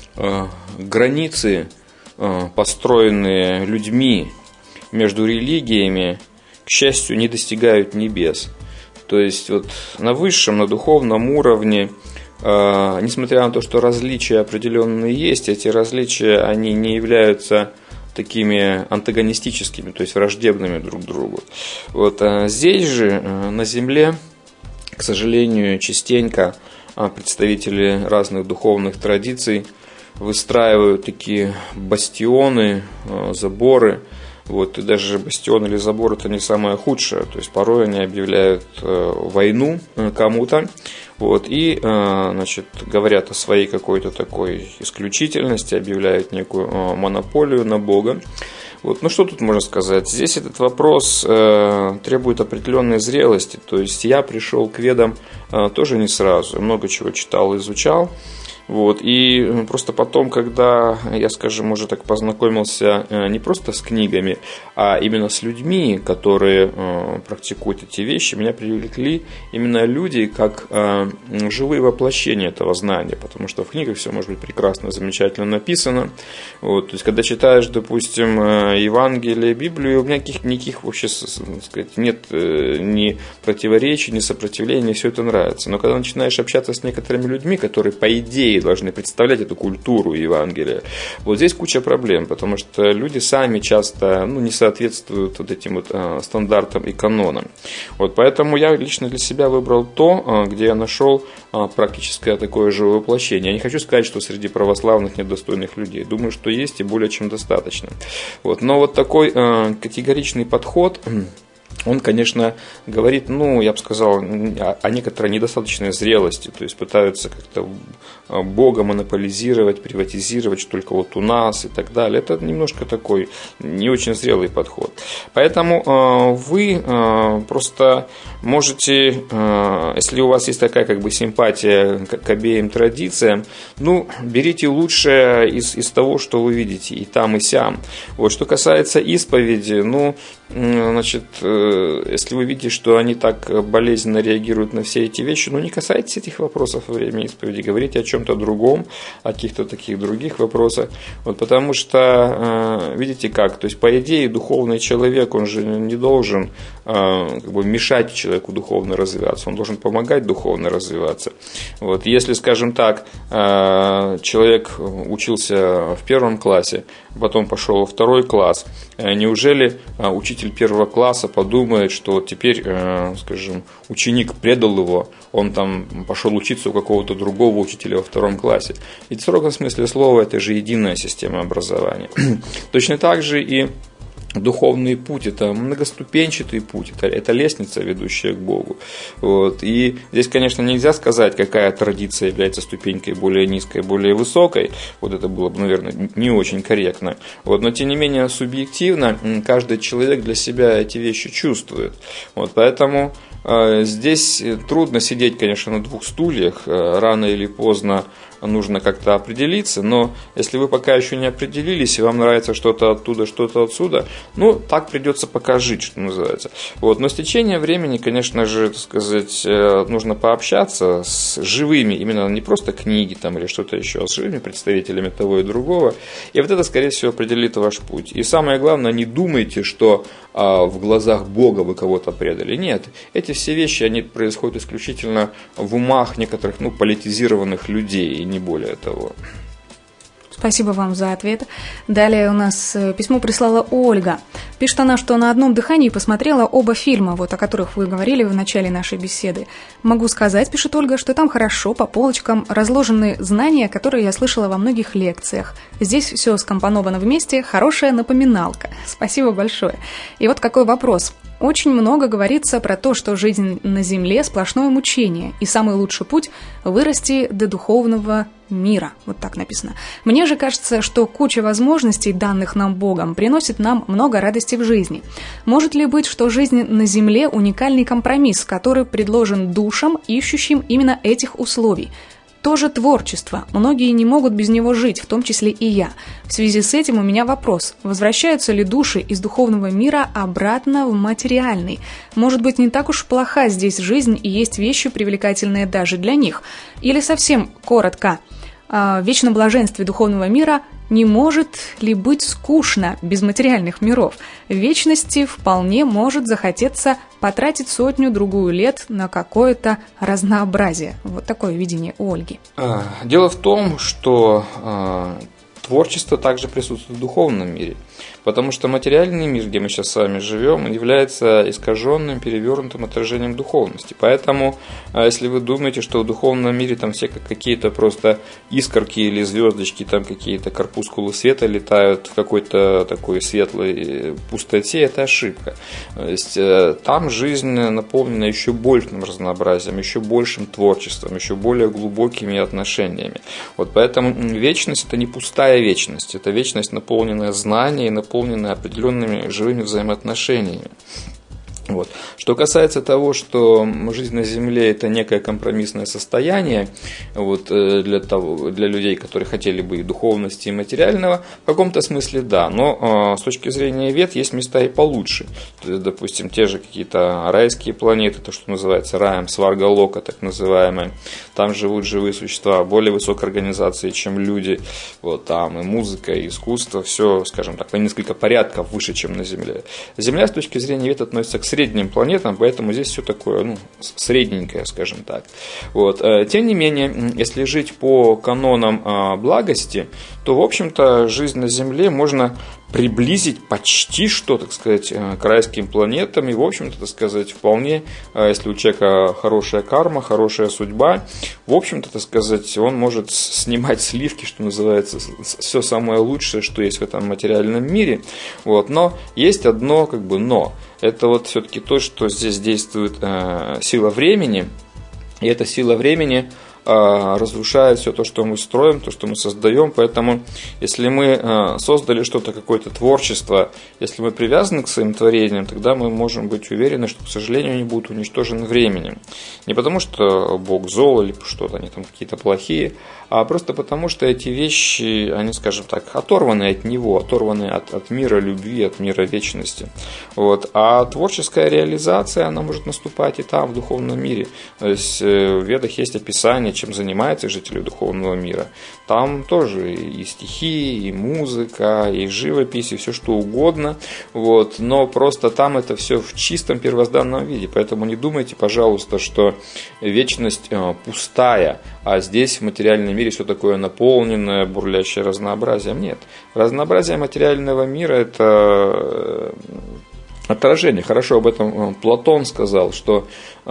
границы, построенные людьми между религиями, к счастью, не достигают небес. То есть вот на высшем, на духовном уровне, несмотря на то, что различия определенные есть, эти различия, они не являются такими антагонистическими, то есть враждебными друг другу. Вот. А здесь же, на Земле, к сожалению, частенько представители разных духовных традиций выстраивают такие бастионы, заборы. Вот. И даже бастион или забор — это не самое худшее. То есть порой они объявляют войну кому-то. Вот, и, значит, говорят о своей какой-то такой исключительности, объявляют некую монополию на Бога. Вот, ну что тут можно сказать? Здесь этот вопрос требует определенной зрелости. То есть я пришел к ведам тоже не сразу, много чего читал, изучал. Вот, и просто потом, когда я, скажем, уже так познакомился не просто с книгами, а именно с людьми, которые практикуют эти вещи, меня привлекли именно люди как живые воплощения этого знания, потому что в книгах все может быть прекрасно, замечательно написано. Вот, то есть, когда читаешь, допустим, Евангелие, Библию, у меня никаких вообще, сказать, нет ни противоречий, ни сопротивления, мне все это нравится. Но когда начинаешь общаться с некоторыми людьми, которые, по идее, должны представлять эту культуру Евангелия, вот здесь куча проблем, потому что люди сами часто не соответствуют вот этим вот стандартам и канонам. Вот поэтому я лично для себя выбрал то, где я нашел практическое такое же воплощение. Я не хочу сказать, что среди православных нет достойных людей. Думаю, что есть и более чем достаточно. Вот. Но вот такой категоричный подход, он, конечно, говорит, я бы сказал, о некоторой недостаточной зрелости, то есть пытаются как-то Бога монополизировать, приватизировать, что только вот у нас и так далее. Это немножко такой не очень зрелый подход. Поэтому вы просто можете, если у вас есть такая как бы симпатия к обеим традициям, берите лучшее из того, что вы видите и там, и сям. Вот, что касается исповеди, значит, если вы видите, что они так болезненно реагируют на все эти вещи, не касайтесь этих вопросов во время исповеди, говорите о чем-то другом, о каких-то таких других вопросах, вот, потому что, видите как, то есть, по идее, духовный человек, он же не должен как бы мешать человеку духовно развиваться, он должен помогать духовно развиваться. Вот, если, скажем так, человек учился в 1 классе, потом пошел во 2 класс, неужели учитель 1 класса подумает, что вот теперь, скажем, ученик предал его, он там пошел учиться у какого-то другого учителя во 2 классе? Ведь в строгом смысле слова это же единая система образования. Точно так же и духовный путь – это многоступенчатый путь, это лестница, ведущая к Богу. Вот. И здесь, конечно, нельзя сказать, какая традиция является ступенькой более низкой, более высокой. Вот это было бы, наверное, не очень корректно. Вот. Но, тем не менее, субъективно каждый человек для себя эти вещи чувствует. Вот. Поэтому здесь трудно сидеть, конечно, на 2 стульях. Рано или поздно нужно как-то определиться, но если вы пока еще не определились, и вам нравится что-то оттуда, что-то отсюда, так придется пока жить, что называется. Вот. Но с течением времени, конечно же, так сказать, нужно пообщаться с живыми, именно не просто книги там, или что-то еще, а с живыми представителями того и другого, и вот это, скорее всего, определит ваш путь. И самое главное, не думайте, что в глазах Бога вы кого-то предали. Нет, эти все вещи, они происходят исключительно в умах некоторых политизированных людей, и не более того. Спасибо вам за ответ. Далее у нас письмо прислала Ольга. Пишет она, что на одном дыхании посмотрела оба фильма, о которых вы говорили в начале нашей беседы. Могу сказать, пишет Ольга, что там хорошо, по полочкам разложены знания, которые я слышала во многих лекциях. Здесь все скомпоновано вместе, хорошая напоминалка. Спасибо большое. И вот какой вопрос. Очень много говорится про то, что жизнь на земле – сплошное мучение, и самый лучший путь – вырасти до духовного мира. Вот так написано. Мне же кажется, что куча возможностей, данных нам Богом, приносит нам много радости в жизни. Может ли быть, что жизнь на земле – уникальный компромисс, который предложен душам, ищущим именно этих условий? Тоже творчество. Многие не могут без него жить, в том числе и я. В связи с этим у меня вопрос. Возвращаются ли души из духовного мира обратно в материальный? Может быть, не так уж плоха здесь жизнь и есть вещи, привлекательные даже для них? Или совсем коротко, в вечном блаженстве духовного мира не может ли быть скучно без материальных миров? В вечности вполне может захотеться потратить 100-другую лет на какое-то разнообразие. Вот такое видение у Ольги. Дело в том, что творчество также присутствует в духовном мире. Потому что материальный мир, где мы сейчас с вами живем, является искаженным, перевернутым отражением духовности. Поэтому, если вы думаете, что в духовном мире там все какие-то просто искорки или звездочки, там какие-то корпускулы света летают в какой-то такой светлой пустоте, это ошибка. То есть, там жизнь наполнена еще большим разнообразием, еще большим творчеством, еще более глубокими отношениями. Вот поэтому вечность – это не пустая вечность, это вечность, наполненная знанием, наполненная определенными живыми взаимоотношениями. Вот. Что касается того, что жизнь на Земле – это некое компромиссное состояние для людей, которые хотели бы и духовности, и материального, в каком-то смысле да, но с точки зрения вет есть места и получше. То есть, допустим, те же какие-то райские планеты, то, что называется раем, сварга-лока, так называемые, там живут живые существа более высокой организации, чем люди, вот, там и музыка, и искусство, все, скажем так, на несколько порядков выше, чем на Земле. Земля с точки зрения вет относится к средним планетам, поэтому здесь все такое средненькое, скажем так. Вот. Тем не менее, если жить по канонам благости, то, в общем-то, жизнь на Земле можно приблизить почти что, так сказать, к райским планетам. И, в общем-то, так сказать, вполне, если у человека хорошая карма, хорошая судьба, в общем-то, так сказать, он может снимать сливки, что называется, все самое лучшее, что есть в этом материальном мире. Вот. Но есть одно, как бы, но. Это вот все-таки то, что здесь действует сила времени. И эта сила времени разрушает все то, что мы строим, то, что мы создаем. Поэтому, если мы создали что-то, какое-то творчество, если мы привязаны к своим творениям, тогда мы можем быть уверены, что, к сожалению, они будут уничтожены временем. Не потому, что Бог зол или что-то, они там какие-то плохие, а просто потому, что эти вещи, они, скажем так, оторваны от него, оторваны от мира любви, от мира вечности. Вот. А творческая реализация, она может наступать и там, в духовном мире. То есть в Ведах есть описание, чем занимаются жители духовного мира. Там тоже и стихи, и музыка, и живопись, и все что угодно. Вот. Но просто там это все в чистом первозданном виде. Поэтому не думайте, пожалуйста, что вечность пустая, а здесь в материальном мире все такое наполненное, бурлящее разнообразием. Нет. Разнообразие материального мира – это отражение. Хорошо об этом Платон сказал, что,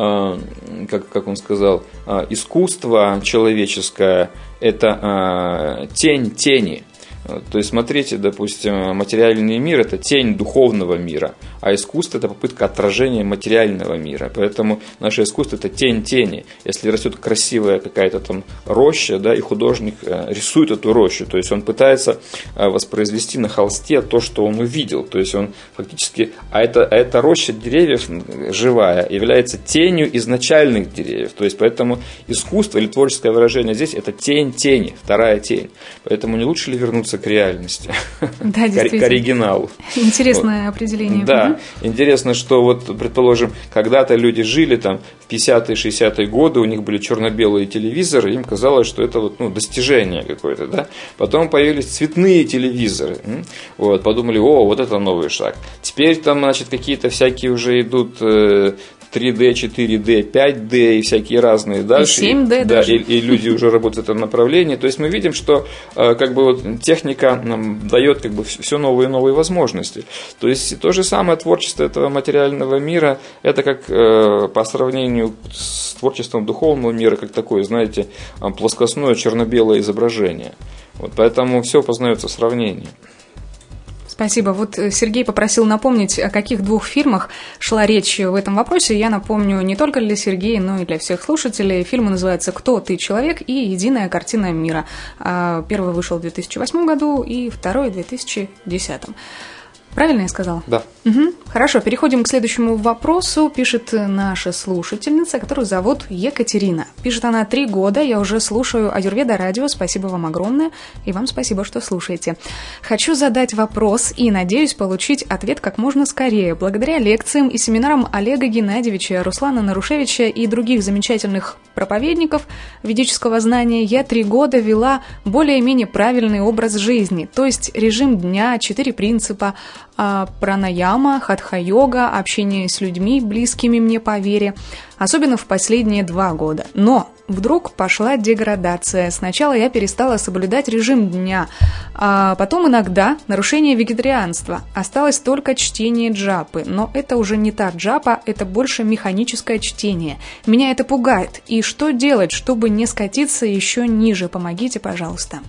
как он сказал, искусство человеческое – это тень тени. То есть, смотрите, допустим, материальный мир – это тень духовного мира, а искусство – это попытка отражения материального мира. Поэтому наше искусство – это тень тени. Если растет красивая какая-то там роща, да, и художник рисует эту рощу, то есть он пытается воспроизвести на холсте то, что он увидел. То есть он фактически, эта роща деревьев живая является тенью изначальных деревьев. То есть поэтому искусство или творческое выражение здесь – это тень тени, вторая тень. Поэтому не лучше ли вернуться к реальности, да, к оригиналу. Интересное определение. Да, интересно, что вот, предположим, когда-то люди жили там в 50-е, 60-е годы, у них были черно-белые телевизоры, им казалось, что это вот, достижение какое-то, да. Потом появились цветные телевизоры, вот, подумали, вот это новый шаг. Теперь там, значит, какие-то всякие уже идут 3D, 4D, 5D и всякие разные дальше. И 7D да, даже. И люди уже работают в этом направлении. То есть мы видим, что как бы вот техника нам дает как бы все новые и новые возможности. То есть то же самое творчество этого материального мира, это как по сравнению с творчеством духовного мира, как такое, знаете, плоскостное черно-белое изображение. Вот, поэтому все познается в сравнении. Спасибо. Вот Сергей попросил напомнить, о каких двух фильмах шла речь в этом вопросе. Я напомню не только для Сергея, но и для всех слушателей. Фильм называется «Кто ты, человек?» и «Единая картина мира». Первый вышел в 2008 году и второй в 2010. Правильно я сказала? Да. Угу. Хорошо, переходим к следующему вопросу. Пишет наша слушательница, которую зовут Екатерина. Пишет она: 3 года я уже слушаю Аюрведа радио. Спасибо вам огромное. И вам спасибо, что слушаете. Хочу задать вопрос и надеюсь получить ответ как можно скорее. Благодаря лекциям и семинарам Олега Геннадьевича, Руслана Нарушевича и других замечательных проповедников ведического знания я 3 года вела более-менее правильный образ жизни. То есть режим дня, 4 принципа, пранаяма, хатха-йога, общение с людьми, близкими мне по вере, особенно в последние 2 года. Но вдруг пошла деградация. Сначала я перестала соблюдать режим дня, а потом иногда нарушение вегетарианства. Осталось только чтение джапы, но это уже не та джапа, это больше механическое чтение. Меня это пугает. И что делать, чтобы не скатиться еще ниже? Помогите, пожалуйста.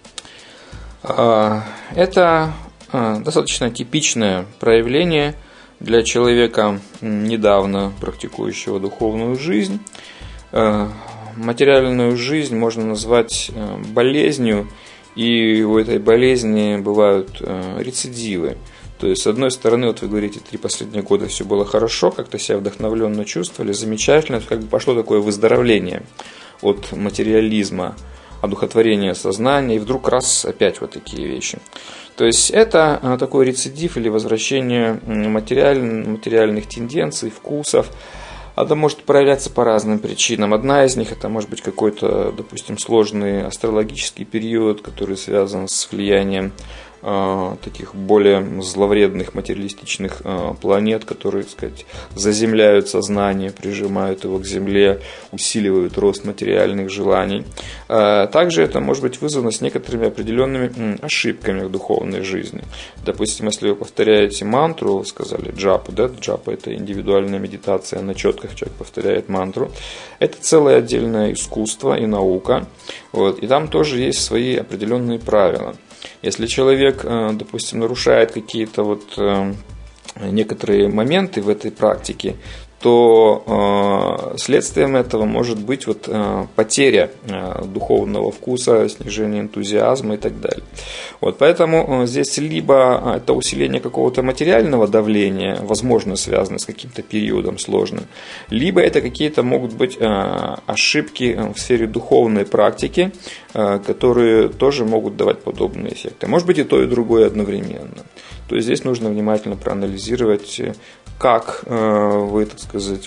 Это достаточно типичное проявление для человека, недавно практикующего духовную жизнь. Материальную жизнь можно назвать болезнью, и у этой болезни бывают рецидивы. То есть, с одной стороны, вот вы говорите, 3 последних года все было хорошо, как-то себя вдохновленно чувствовали, замечательно, как бы пошло такое выздоровление от материализма, одухотворения сознания, и вдруг раз опять вот такие вещи. То есть это такой рецидив или возвращение материальных тенденций, вкусов. Это может проявляться по разным причинам. Одна из них — это может быть какой-то, допустим, сложный астрологический период, который связан с влиянием таких более зловредных материалистичных планет, которые, так сказать, заземляют сознание, прижимают его к Земле, усиливают рост материальных желаний. Также это может быть вызвано с некоторыми определенными ошибками в духовной жизни. Допустим, если вы повторяете мантру, вы сказали джапу, да, джапа — это индивидуальная медитация, на четках человек повторяет мантру. Это целое отдельное искусство и наука. Вот, и там тоже есть свои определенные правила. Если человек, допустим, нарушает какие-то некоторые моменты в этой практике, то следствием этого может быть потеря духовного вкуса, снижение энтузиазма и так далее. Поэтому здесь либо это усиление какого-то материального давления, возможно, связано с каким-то периодом сложным, либо это какие-то могут быть ошибки в сфере духовной практики, которые тоже могут давать подобные эффекты. Может быть и то, и другое одновременно. То есть здесь нужно внимательно проанализировать, как вы, так сказать,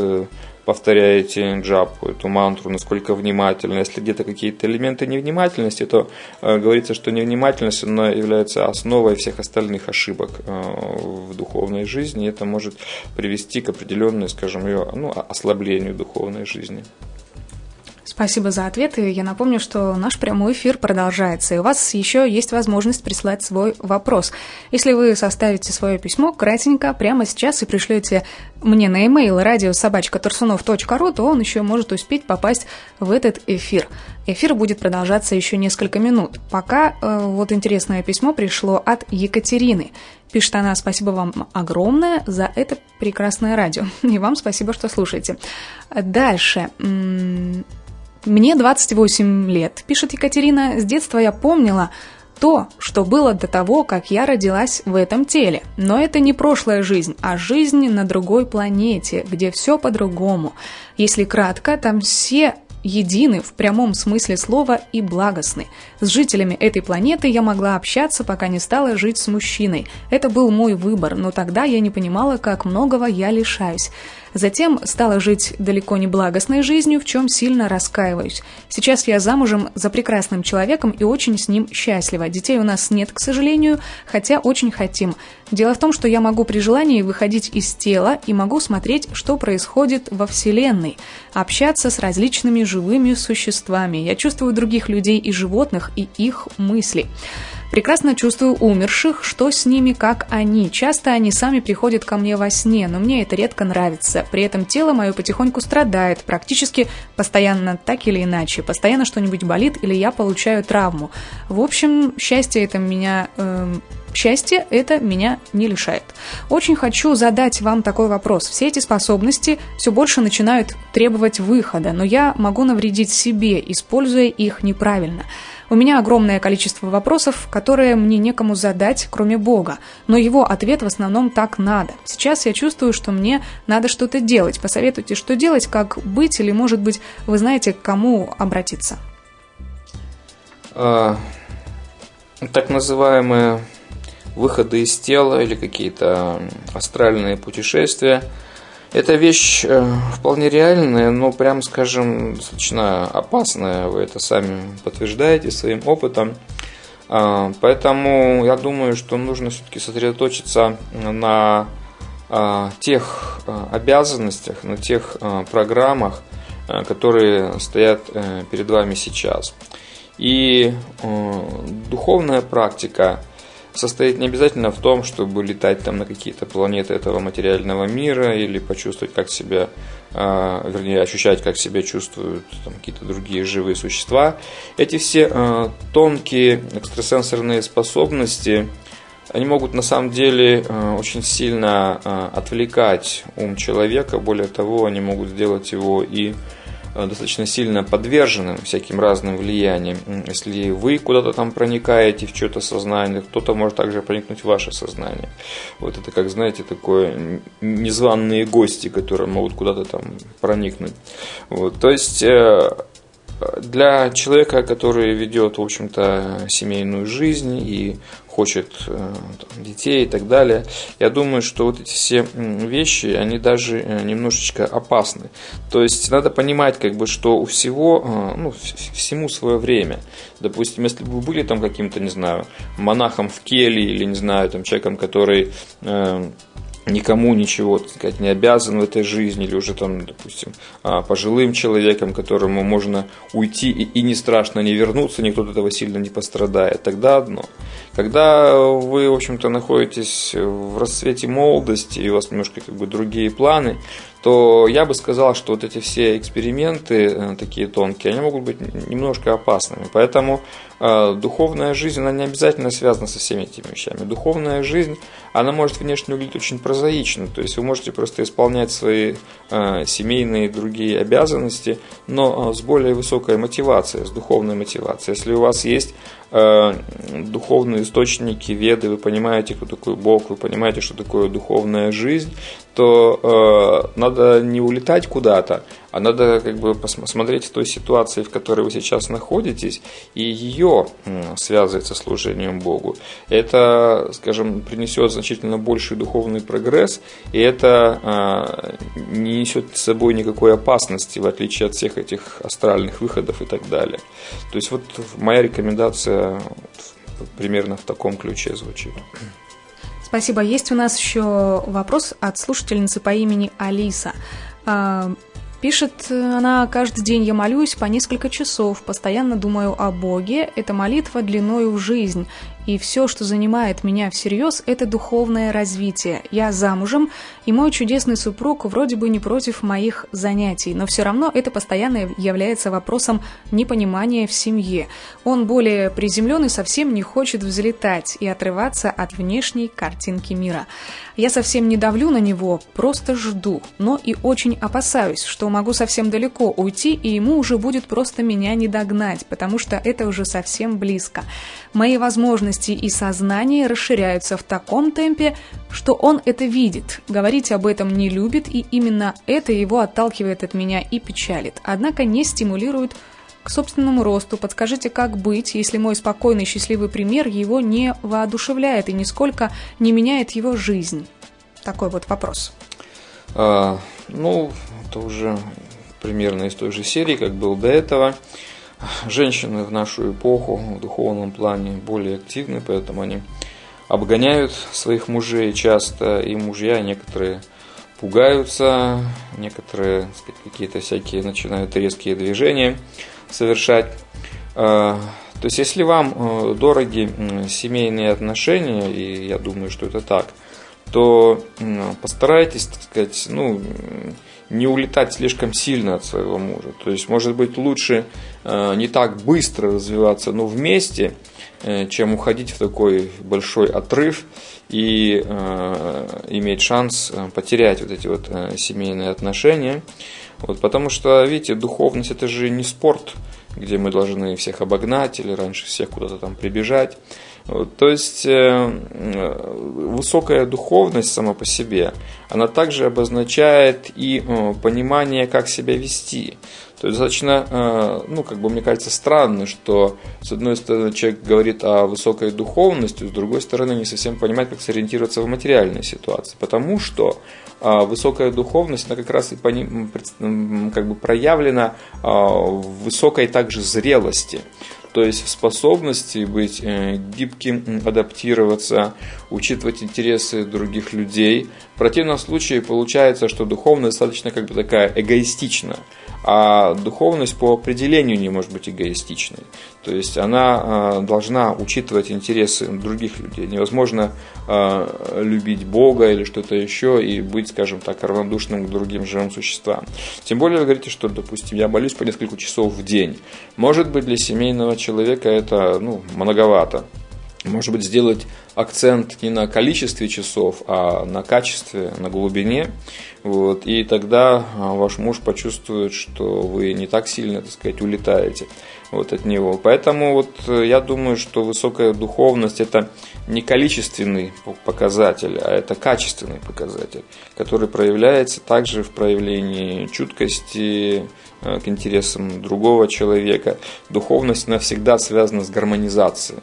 повторяете джапу, эту мантру, насколько внимательно. Если где-то какие-то элементы невнимательности, то говорится, что невнимательность она является основой всех остальных ошибок в духовной жизни. И это может привести к определенной, скажем, ее ослаблению духовной жизни. Спасибо за ответы. Я напомню, что наш прямой эфир продолжается, и у вас еще есть возможность прислать свой вопрос. Если вы составите свое письмо кратенько прямо сейчас и пришлете мне на e-mail radio@tursunov.ru, то он еще может успеть попасть в этот эфир. Эфир будет продолжаться еще несколько минут. Пока интересное письмо пришло от Екатерины. Пишет она: спасибо вам огромное за это прекрасное радио. И вам спасибо, что слушаете. Дальше. Мне 28 лет, пишет Екатерина. С детства я помнила то, что было до того, как я родилась в этом теле. Но это не прошлая жизнь, а жизнь на другой планете, где все по-другому. Если кратко, там все едины в прямом смысле слова и благостны. С жителями этой планеты я могла общаться, пока не стала жить с мужчиной. Это был мой выбор, но тогда я не понимала, как многого я лишаюсь. Затем стала жить далеко не благостной жизнью, в чем сильно раскаиваюсь. Сейчас я замужем за прекрасным человеком и очень с ним счастлива. Детей у нас нет, к сожалению, хотя очень хотим. Дело в том, что я могу при желании выходить из тела и могу смотреть, что происходит во Вселенной, общаться с различными живыми существами. Я чувствую других людей и животных, и их мысли. Прекрасно чувствую умерших, что с ними, как они. Часто они сами приходят ко мне во сне, но мне это редко нравится. При этом тело мое потихоньку страдает, практически постоянно, так или иначе. Постоянно что-нибудь болит или я получаю травму. В общем, счастье это меня не лишает. Очень хочу задать вам такой вопрос. Все эти способности все больше начинают требовать выхода, но я могу навредить себе, используя их неправильно. У меня огромное количество вопросов, которые мне некому задать, кроме Бога, но его ответ в основном так надо. Сейчас я чувствую, что мне надо что-то делать. Посоветуйте, что делать, как быть, или, может быть, вы знаете, к кому обратиться? Так называемые выходы из тела или какие-то астральные путешествия – это вещь вполне реальная, но, прям скажем, достаточно опасная. Вы это сами подтверждаете своим опытом. Поэтому я думаю, что нужно все-таки сосредоточиться на тех обязанностях, на тех программах, которые стоят перед вами сейчас. И духовная практика состоит не обязательно в том, чтобы летать там на какие-то планеты этого материального мира или почувствовать, как себя, ощущать, как себя чувствуют там какие-то другие живые существа. Эти все тонкие экстрасенсорные способности, они могут на самом деле очень сильно отвлекать ум человека. Более того, они могут сделать его и достаточно сильно подверженным всяким разным влияниям. Если вы куда-то там проникаете в чье-то сознание, кто-то может также проникнуть в ваше сознание. Это, как знаете, такое незваные гости, которые могут куда-то там проникнуть. То есть для человека, который ведет, в общем-то, семейную жизнь и хочет детей и так далее. Я думаю, что вот эти все вещи, они даже немножечко опасны. То есть надо понимать, как бы, что у всего, всему свое время. Допустим, если бы вы были там каким-то, не знаю, монахом в келье или, не знаю, там, человеком, который никому ничего, так сказать, не обязан в этой жизни, или уже там, допустим, пожилым человеком, которому можно уйти и не страшно не вернуться, никто от этого сильно не пострадает, тогда одно. Когда вы, в общем-то, находитесь в расцвете молодости и у вас немножко как бы другие планы, то я бы сказал, что вот эти все эксперименты такие тонкие, они могут быть немножко опасными. Поэтому духовная жизнь, она не обязательно связана со всеми этими вещами. Духовная жизнь, она может внешне выглядеть очень прозаично. То есть вы можете просто исполнять свои семейные и другие обязанности, но с более высокой мотивацией, с духовной мотивацией. Если у вас есть духовные источники, веды, вы понимаете, кто такой Бог, вы понимаете, что такое духовная жизнь, то надо не улетать куда-то, а надо как бы посмотреть в той ситуации, в которой вы сейчас находитесь, и ее связывать со служением Богу. Это, скажем, принесет значительно больший духовный прогресс, и это не несет с собой никакой опасности, в отличие от всех этих астральных выходов и так далее. То есть вот моя рекомендация примерно в таком ключе звучит. Спасибо. Есть у нас еще вопрос от слушательницы по имени Алиса. Пишет она: каждый день я молюсь по несколько часов, постоянно думаю о Боге, это молитва длиною в жизнь, и все, что занимает меня всерьез, это духовное развитие. Я замужем, и мой чудесный супруг вроде бы не против моих занятий, но все равно это постоянно является вопросом непонимания в семье. Он более приземлен и совсем не хочет взлетать и отрываться от внешней картинки мира. Я совсем не давлю на него, просто жду, но и очень опасаюсь, что могу совсем далеко уйти, и ему уже будет просто меня не догнать, потому что это уже совсем близко. Мои возможности и сознание расширяются в таком темпе, что он это видит, говорить об этом не любит, и именно это его отталкивает от меня и печалит, однако не стимулирует к собственному росту. Подскажите, как быть, если мой спокойный, счастливый пример его не воодушевляет и нисколько не меняет его жизнь? Такой вот вопрос. Это уже примерно из той же серии, как был до этого. Женщины в нашу эпоху в духовном плане более активны, поэтому они обгоняют своих мужей часто, и мужья некоторые пугаются, некоторые, так сказать, какие-то всякие начинают резкие движения совершать. То есть, если вам дороги семейные отношения, и я думаю, что это так, то постарайтесь, так сказать, не улетать слишком сильно от своего мужа. То есть, может быть, лучше не так быстро развиваться, но вместе, чем уходить в такой большой отрыв и иметь шанс потерять вот эти вот семейные отношения. Потому что, видите, духовность – это же не спорт, где мы должны всех обогнать или раньше всех куда-то там прибежать. То есть высокая духовность сама по себе, она также обозначает и понимание, как себя вести. То есть достаточно, мне кажется, странно, что с одной стороны человек говорит о высокой духовности, с другой стороны не совсем понимает, как сориентироваться в материальной ситуации. Потому что высокая духовность, она как раз и проявлена в высокой также зрелости. То есть в способности быть гибким, адаптироваться, учитывать интересы других людей. В противном случае получается, что духовность достаточно такая эгоистична, а духовность по определению не может быть эгоистичной. То есть она должна учитывать интересы других людей. Невозможно любить Бога или что-то еще и быть, скажем так, равнодушным к другим живым существам. Тем более вы говорите, что, допустим, я молюсь по несколько часов в день. Может быть, для семейного человека это многовато. Может быть, сделать акцент не на количестве часов, а на качестве, на глубине. И тогда ваш муж почувствует, что вы не так сильно, так сказать, улетаете от него. Поэтому я думаю, что высокая духовность – это не количественный показатель, а это качественный показатель, который проявляется также в проявлении чуткости к интересам другого человека. Духовность навсегда связана с гармонизацией. То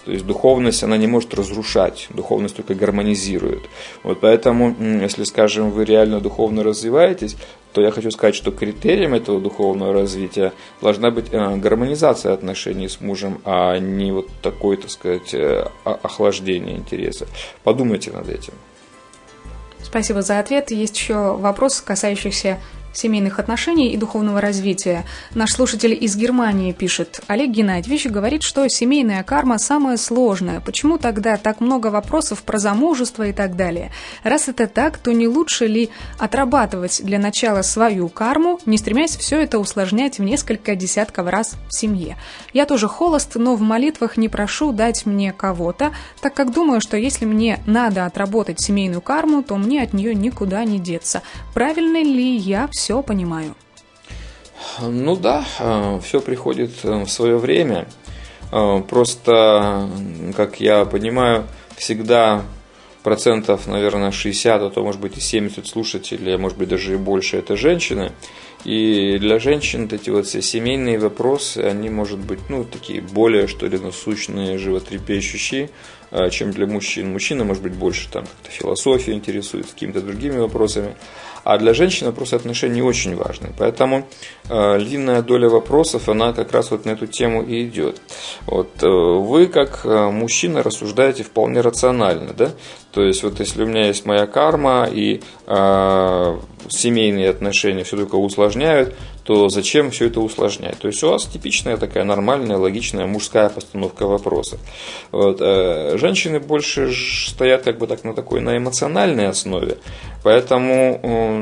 То есть духовность, она не может разрушать, духовность только гармонизирует. Вот поэтому, если, скажем, вы реально духовно развиваетесь, то я хочу сказать, что критерием этого духовного развития должна быть гармонизация отношений с мужем, а не вот такое, так сказать, охлаждение интереса. Подумайте над этим. Спасибо за ответ. Есть еще вопрос, касающийся семейных отношений и духовного развития. Наш слушатель из Германии пишет: Олег Геннадьевич говорит, что семейная карма самая сложная. Почему тогда так много вопросов про замужество и так далее? Раз это так, то не лучше ли отрабатывать для начала свою карму, не стремясь все это усложнять в несколько десятков раз в семье? Я тоже холост, но в молитвах не прошу дать мне кого-то, так как думаю, что если мне надо отработать семейную карму, то мне от нее никуда не деться. Правильно ли я все понимаю? Ну да, все приходит в свое время. Просто, как я понимаю, всегда процентов, наверное, 60, а то, может быть, и 70 слушателей, а может быть, даже и больше, это женщины. И для женщин эти вот все семейные вопросы, они, может быть, такие более, что ли, насущные, животрепещущие, чем для мужчин. Мужчина, может быть, больше там как-то философией интересуется, какими-то другими вопросами. А для женщин вопросы отношений очень важны. Поэтому львиная доля вопросов, она как раз вот на эту тему и идет. Вот, вы, как мужчина, рассуждаете вполне рационально, да? То есть, вот если у меня есть моя карма и семейные отношения все только усложняют, то зачем все это усложнять? То есть у вас типичная такая нормальная, логичная мужская постановка вопроса. Вот. Женщины больше стоят как бы так на эмоциональной основе, поэтому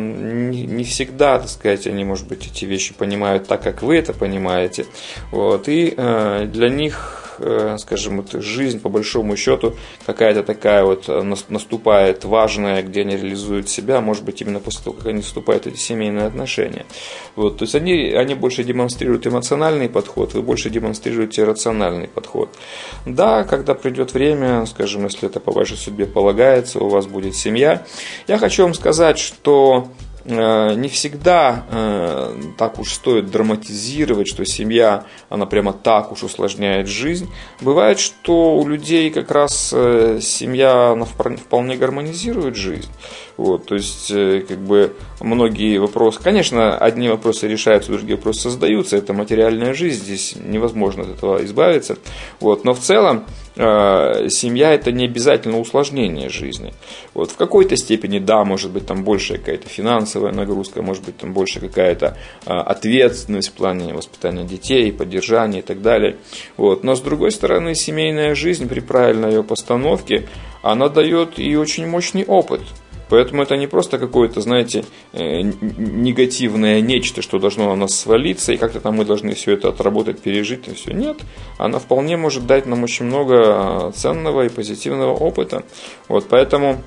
не всегда, так сказать, они, может быть, эти вещи понимают так, как вы это понимаете. Вот. И для них, скажем, вот жизнь, по большому счету, какая-то такая вот наступает важная, где они реализуют себя, может быть, именно после того, как они вступают в эти семейные отношения. Вот, то есть они больше демонстрируют эмоциональный подход, вы больше демонстрируете рациональный подход. Да, когда придет время, скажем, если это по вашей судьбе полагается, у вас будет семья. Я хочу вам сказать, что не всегда так уж стоит драматизировать, что семья, она прямо так уж усложняет жизнь. Бывает, что у людей как раз семья, она вполне гармонизирует жизнь. Вот, то есть, как бы, многие вопросы, конечно, одни вопросы решаются, другие вопросы создаются, это материальная жизнь, здесь невозможно от этого избавиться. Вот, но в целом, семья – это не обязательно усложнение жизни. Вот, в какой-то степени, да, может быть, там больше какая-то финансовая нагрузка, может быть, там больше какая-то ответственность в плане воспитания детей, поддержания и так далее. Вот, но, с другой стороны, семейная жизнь при правильной ее постановке, она дает и очень мощный опыт. Поэтому это не просто какое-то, знаете, негативное нечто, что должно на нас свалиться, и как-то там мы должны все это отработать, пережить, и все. Нет, она вполне может дать нам очень много ценного и позитивного опыта. Вот, поэтому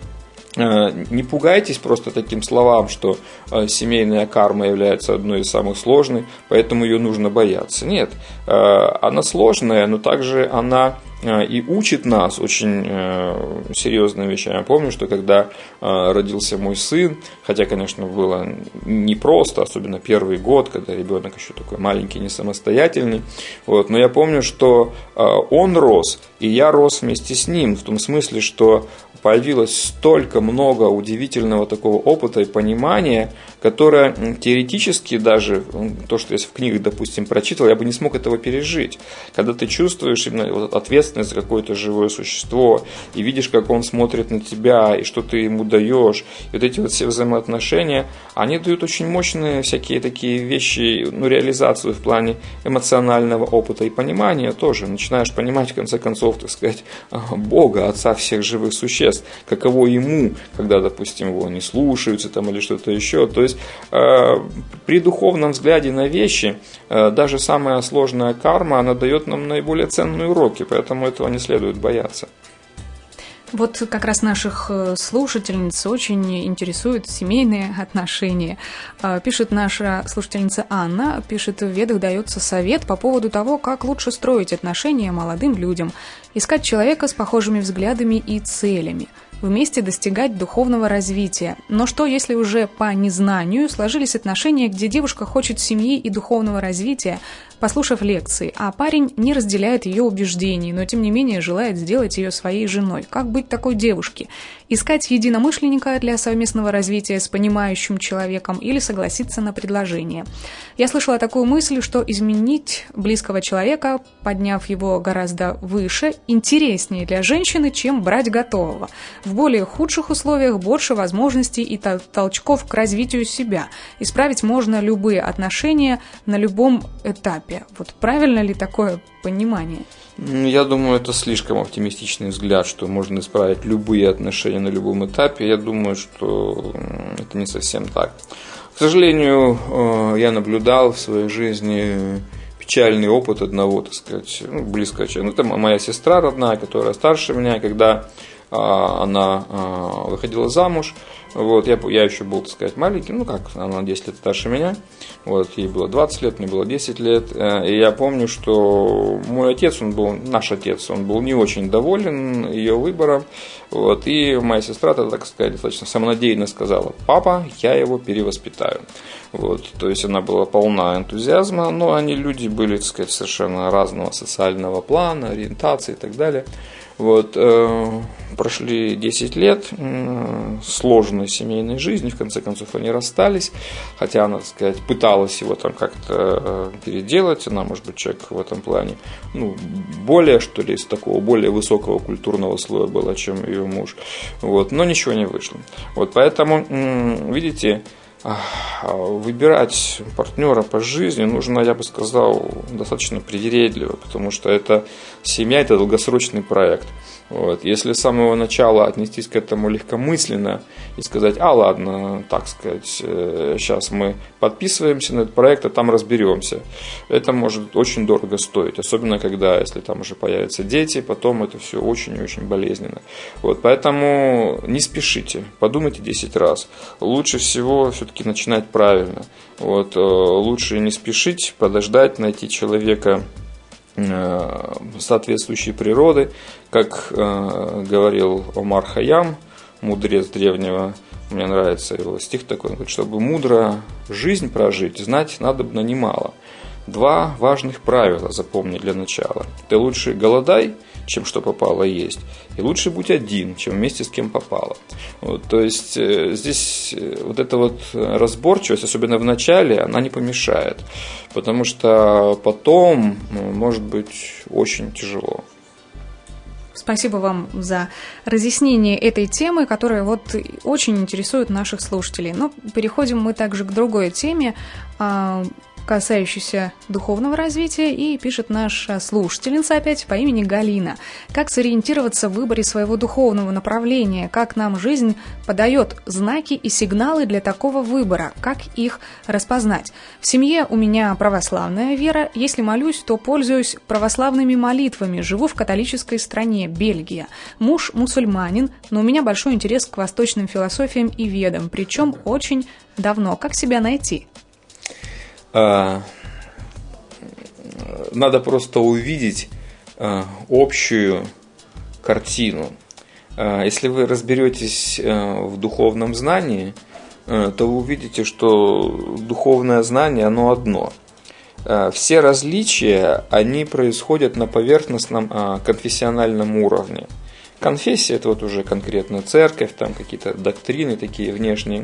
не пугайтесь просто таким словам, что семейная карма является одной из самых сложных, поэтому ее нужно бояться. Нет, она сложная, но также она и учит нас очень серьезным вещам. Я помню, что когда родился мой сын, хотя, конечно, было непросто, особенно первый год, когда ребенок еще такой маленький, не самостоятельный, вот, но я помню, что он рос, и я рос вместе с ним, в том смысле, что появилось столько много удивительного такого опыта и понимания, которое теоретически даже, то, что я в книгах, допустим, прочитал, я бы не смог этого пережить. Когда ты чувствуешь именно ответственность за какое-то живое существо, и видишь, как он смотрит на тебя, и что ты ему даешь, и вот эти вот все взаимоотношения, они дают очень мощные всякие такие вещи, реализацию в плане эмоционального опыта и понимания тоже. Начинаешь понимать, в конце концов, так сказать, Бога, Отца всех живых существ, каково ему, когда, допустим, его не слушаются там, или что-то еще. То есть при духовном взгляде на вещи даже самая сложная карма, она дает нам наиболее ценные уроки, поэтому этого не следует бояться. Вот как раз наших слушательниц очень интересуют семейные отношения. Пишет наша слушательница Анна, пишет, в Ведах дается совет по поводу того, как лучше строить отношения молодым людям, искать человека с похожими взглядами и целями. вместе достигать духовного развития. Но что, если уже по незнанию сложились отношения, где девушка хочет семьи и духовного развития, послушав лекции, а парень не разделяет ее убеждений, но тем не менее желает сделать ее своей женой? Как быть такой девушке? Искать единомышленника для совместного развития с понимающим человеком или согласиться на предложение? Я слышала такую мысль, что изменить близкого человека, подняв его гораздо выше, интереснее для женщины, чем брать готового. В более худших условиях больше возможностей и толчков к развитию себя. Исправить можно любые отношения на любом этапе. Вот правильно ли такое понимание? Я думаю, это слишком оптимистичный взгляд, что можно исправить любые отношения на любом этапе. Я думаю, что это не совсем так. К сожалению, я наблюдал в своей жизни печальный опыт одного, так сказать, близкого человека. Это моя сестра родная, которая старше меня, когда она выходила замуж. Вот, я еще был, так сказать, маленький, она 10 лет старше меня. Вот, ей было 20 лет, мне было 10 лет. И я помню, что наш отец, он был не очень доволен ее выбором. Вот, и моя сестра тогда, так сказать, достаточно самонадеянно сказала: папа, я его перевоспитаю. Вот, то есть она была полна энтузиазма, но они люди были, так сказать, совершенно разного социального плана, ориентации и так далее. Вот, прошли 10 лет сложной семейной жизни, в конце концов они расстались, хотя она, так сказать, пыталась его там как-то переделать, она, может быть, человек в этом плане, более, что ли, из такого более высокого культурного слоя была, чем ее муж, вот, но ничего не вышло. Вот, поэтому, видите, выбирать партнера по жизни нужно, я бы сказал, достаточно привередливо, потому что это семья, это долгосрочный проект. Вот. Если с самого начала отнестись к этому легкомысленно и сказать: ладно, так сказать, сейчас мы подписываемся на этот проект, а там разберемся, это может очень дорого стоить, особенно если там уже появятся дети, потом это все очень и очень болезненно. Вот. Поэтому не спешите, подумайте 10 раз. Лучше всего все-таки начинать правильно. Вот. Лучше не спешить, подождать, найти человека соответствующей природы, как говорил Омар Хайям, мудрец древнего, мне нравится его стих такой, он говорит: чтобы мудро жизнь прожить, знать надобно немало. 2 важных правила запомни для начала: ты лучше голодай, чем что попало есть, и лучше будь один, чем вместе с кем попало. Вот, то есть здесь вот эта вот разборчивость, особенно в начале, она не помешает, потому что потом может быть очень тяжело. Спасибо вам за разъяснение этой темы, которая очень интересует наших слушателей. Но переходим мы также к другой теме, касающейся духовного развития, и пишет наша слушательница опять по имени Галина. Как сориентироваться в выборе своего духовного направления? Как нам жизнь подает знаки и сигналы для такого выбора? Как их распознать? В семье у меня православная вера. Если молюсь, то пользуюсь православными молитвами. Живу в католической стране, Бельгия. Муж мусульманин, но у меня большой интерес к восточным философиям и ведам, причем очень давно. Как себя найти? Надо просто увидеть общую картину. Если вы разберетесь в духовном знании, то вы увидите, что духовное знание, оно одно. Все различия, они происходят на поверхностном конфессиональном уровне. Конфессия – это уже конкретно церковь, там какие-то доктрины такие внешние,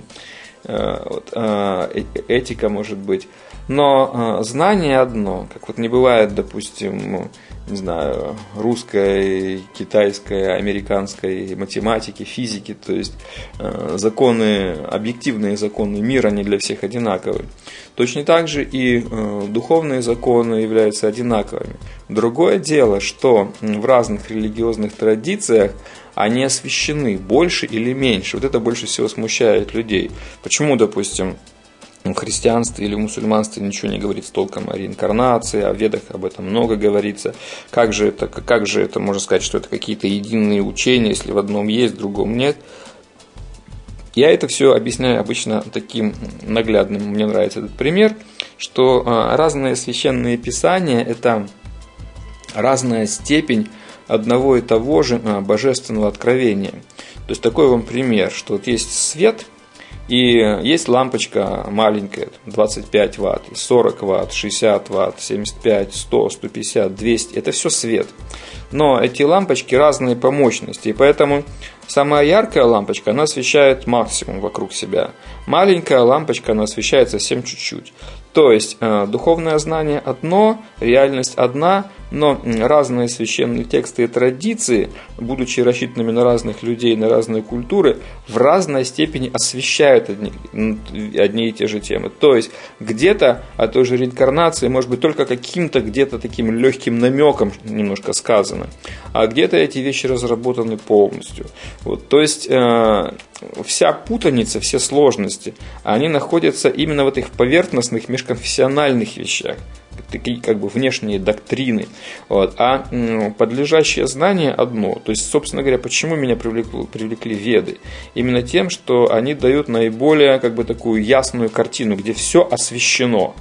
этика может быть. Но знание одно, как не бывает, допустим, не знаю, русской, китайской, американской математики, физики, то есть объективные законы мира, они для всех одинаковые. Точно так же и духовные законы являются одинаковыми. Другое дело, что в разных религиозных традициях они освящены больше или меньше. Вот это больше всего смущает людей. Почему, допустим, в христианстве или в мусульманстве ничего не говорится толком о реинкарнации, о ведах об этом много говорится. Как же это можно сказать, что это какие-то единые учения, если в одном есть, в другом нет? Я это все объясняю обычно таким наглядным. Мне нравится этот пример, что разные священные писания – это разная степень одного и того же божественного откровения. То есть такой вам пример, что вот есть свет, и есть лампочка маленькая, 25 Вт, 40 Вт, 60 Вт, 75, 100, 150, 200. Это все свет. Но эти лампочки разные по мощности, и поэтому самая яркая лампочка, она освещает максимум вокруг себя. Маленькая лампочка, она освещает совсем чуть-чуть. То есть духовное знание одно, реальность одна, но разные священные тексты и традиции, будучи рассчитанными на разных людей, на разные культуры, в разной степени освещают одни и те же темы. То есть где-то о той же реинкарнации может быть только каким-то где-то таким легким намеком немножко сказано, а где-то эти вещи разработаны полностью. Вот, то есть вся путаница, все сложности, они находятся именно в этих поверхностных межконфессиональных вещах, такие как бы внешние доктрины. Вот. А подлежащее знание одно. То есть, собственно говоря, почему меня привлекли Веды? Именно тем, что они дают наиболее как бы такую ясную картину, где все освещено.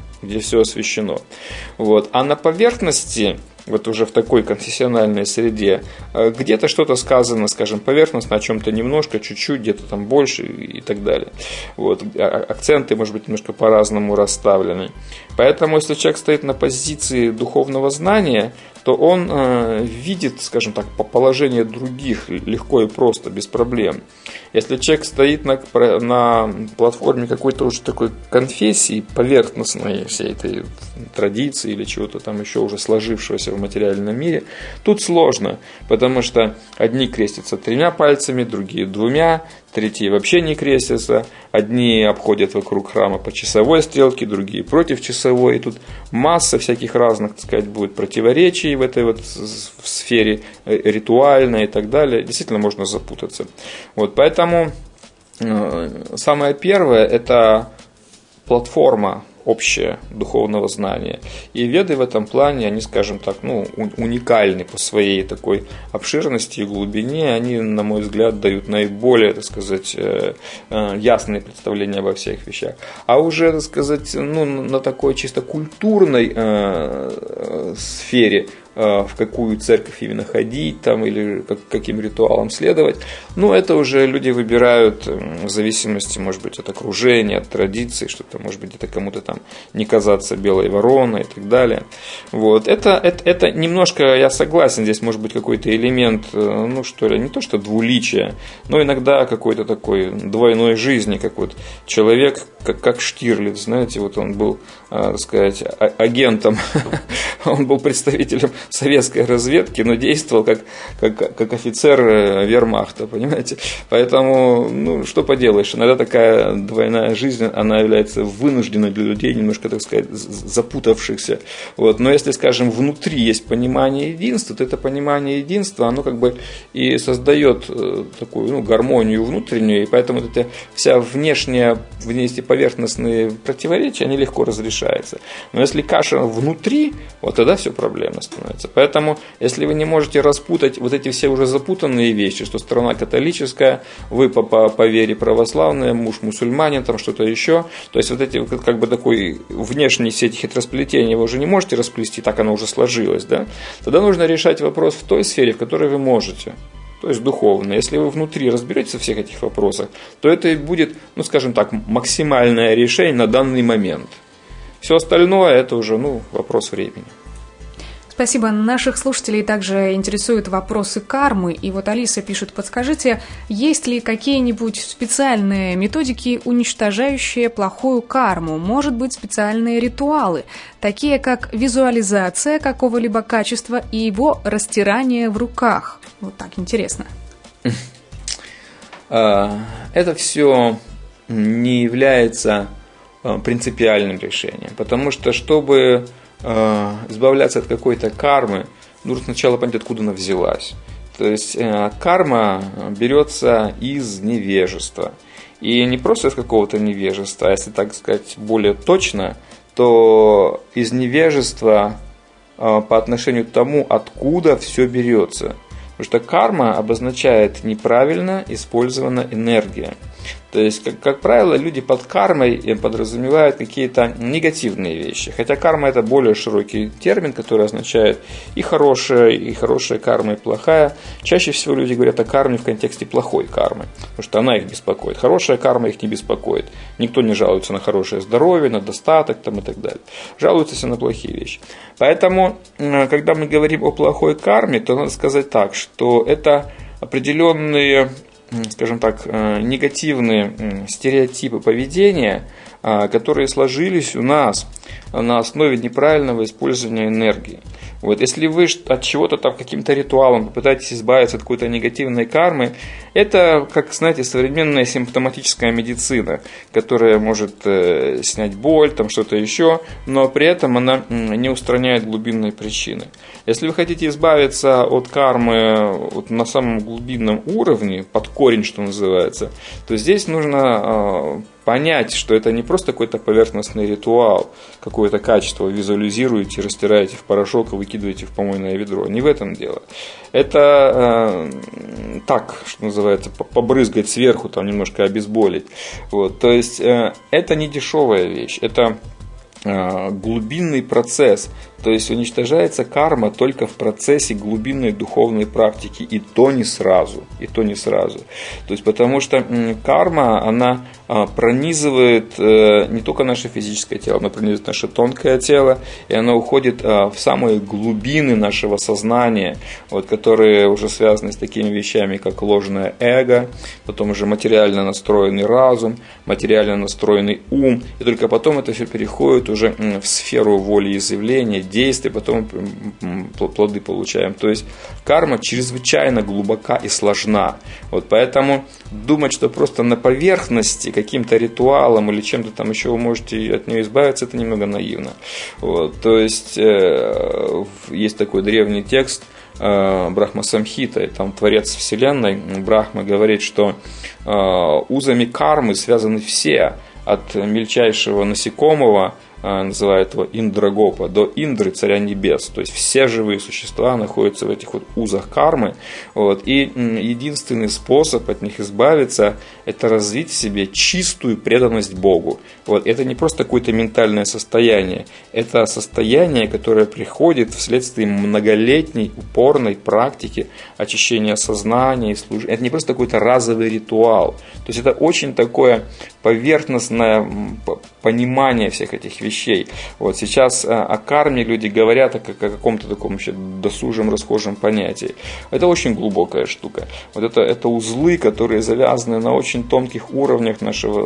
Вот. А на поверхности, вот уже в такой конфессиональной среде, где-то что-то сказано, скажем, поверхностно, о чем-то немножко, чуть-чуть, где-то там больше и так далее. Вот. Акценты, может быть, немножко по-разному расставлены. Поэтому, если человек стоит на позиции духовного знания, то он видит, скажем так, положение других легко и просто, без проблем. Если человек стоит на платформе какой-то уже такой конфессии, поверхностной всей этой традиции или чего-то там еще уже сложившегося в материальном мире, тут сложно, потому что одни крестятся 3 пальцами, другие 2, третьи вообще не крестятся, одни обходят вокруг храма по часовой стрелке, другие против часовой, и тут масса всяких разных, так сказать, будет противоречий в этой вот сфере ритуальной и так далее. Действительно можно запутаться. Вот, поэтому самое первое – это платформа общее духовного знания. И веды в этом плане, они, скажем так, уникальны по своей такой обширности и глубине. Они, на мой взгляд, дают наиболее, так сказать, ясные представления обо всех вещах. А уже, так сказать, на такой чисто культурной сфере, в какую церковь именно ходить там, или каким ритуалам следовать, это уже люди выбирают в зависимости, может быть, от окружения, от традиций, что-то, может быть, где-то кому-то там не казаться белой вороной и так далее. Вот. Это немножко, я согласен, здесь может быть какой-то элемент, не то что двуличия, но иногда какой-то такой двойной жизни, как вот человек, как Штирлиц, знаете, вот он был, так сказать, агентом, он был представителем советской разведки, но действовал как офицер вермахта, понимаете? Поэтому, что поделаешь, иногда такая двойная жизнь, она является вынужденной для людей, немножко, так сказать, запутавшихся. Вот. Но если, скажем, внутри есть понимание единства, то это понимание единства, оно как бы и создает такую гармонию внутреннюю, и поэтому эта вся внешняя, эти поверхностные противоречия, они легко разрешаются. Но если каша внутри, вот тогда все проблемно становится. Поэтому, если вы не можете распутать вот эти все уже запутанные вещи, что страна католическая, вы по вере православная, муж мусульманин, там что-то еще, то есть вот эти как бы такой внешние все эти хитросплетения вы уже не можете расплести, так оно уже сложилось, да? Тогда нужно решать вопрос в той сфере, в которой вы можете. То есть духовно. Если вы внутри разберетесь во всех этих вопросах, то это и будет, скажем так, максимальное решение на данный момент. Все остальное это уже вопрос времени. Спасибо. Наших слушателей также интересуют вопросы кармы. И вот Алиса пишет: подскажите, есть ли какие-нибудь специальные методики, уничтожающие плохую карму? Может быть, специальные ритуалы, такие как визуализация какого-либо качества и его растирание в руках? Вот так интересно. Это все не является принципиальным решением, потому что, чтобы избавляться от какой-то кармы, нужно сначала понять, откуда она взялась. То есть карма берется из невежества. И не просто из какого-то невежества, а если так сказать более точно, то из невежества по отношению к тому, откуда все берется. Потому что карма обозначает неправильно использованная энергия. То есть, как правило, люди под кармой подразумевают какие-то негативные вещи. Хотя карма – это более широкий термин, который означает и хорошая карма, и плохая. Чаще всего люди говорят о карме в контексте плохой кармы, потому что она их беспокоит. Хорошая карма их не беспокоит. Никто не жалуется на хорошее здоровье, на достаток там, и так далее. Жалуются все на плохие вещи. Поэтому, когда мы говорим о плохой карме, то надо сказать так, что это определенные, скажем так, негативные стереотипы поведения, которые сложились у нас на основе неправильного использования энергии. Вот, если вы от чего-то там каким-то ритуалом попытаетесь избавиться от какой-то негативной кармы, это, как, знаете, современная симптоматическая медицина, которая может снять боль, там что-то еще, но при этом она не устраняет глубинные причины. Если вы хотите избавиться от кармы вот на самом глубинном уровне, под корень, что называется, то здесь нужно понять, что это не просто какой-то поверхностный ритуал, какое-то качество визуализируете, растираете в порошок и выкидываете в помойное ведро. Не в этом дело. Это так, что называется, побрызгать сверху, там немножко обезболить. Вот. То есть это не дешевая вещь, это глубинный процесс. То есть уничтожается карма только в процессе глубинной духовной практики, и то не сразу. То есть потому что карма, она пронизывает не только наше физическое тело, она пронизывает наше тонкое тело, и она уходит в самые глубины нашего сознания, вот, которые уже связаны с такими вещами, как ложное эго, потом уже материально настроенный разум, материально настроенный ум, и только потом это все переходит уже в сферу волеизъявления, действий, потом плоды получаем. То есть карма чрезвычайно глубока и сложна. Вот поэтому думать, что просто на поверхности каким-то ритуалом или чем-то там еще вы можете от нее избавиться, это немного наивно. Вот. То есть есть такой древний текст Брахма Самхита, и там творец вселенной Брахма говорит, что узами кармы связаны все, от мельчайшего насекомого, называют его Индрагопа, до Индры, царя небес. То есть все живые существа находятся в этих вот узах кармы. Вот. И единственный способ от них избавиться – это развить в себе чистую преданность Богу. Вот. Это не просто какое-то ментальное состояние. Это состояние, которое приходит вследствие многолетней упорной практики очищения сознания и служения. Это не просто какой-то разовый ритуал. То есть это очень такое поверхностное понимание всех этих вещей. Вот сейчас о карме люди говорят как о каком-то таком вообще досужем, расхожем понятии. Это очень глубокая штука. Вот это узлы, которые завязаны на очень тонких уровнях наших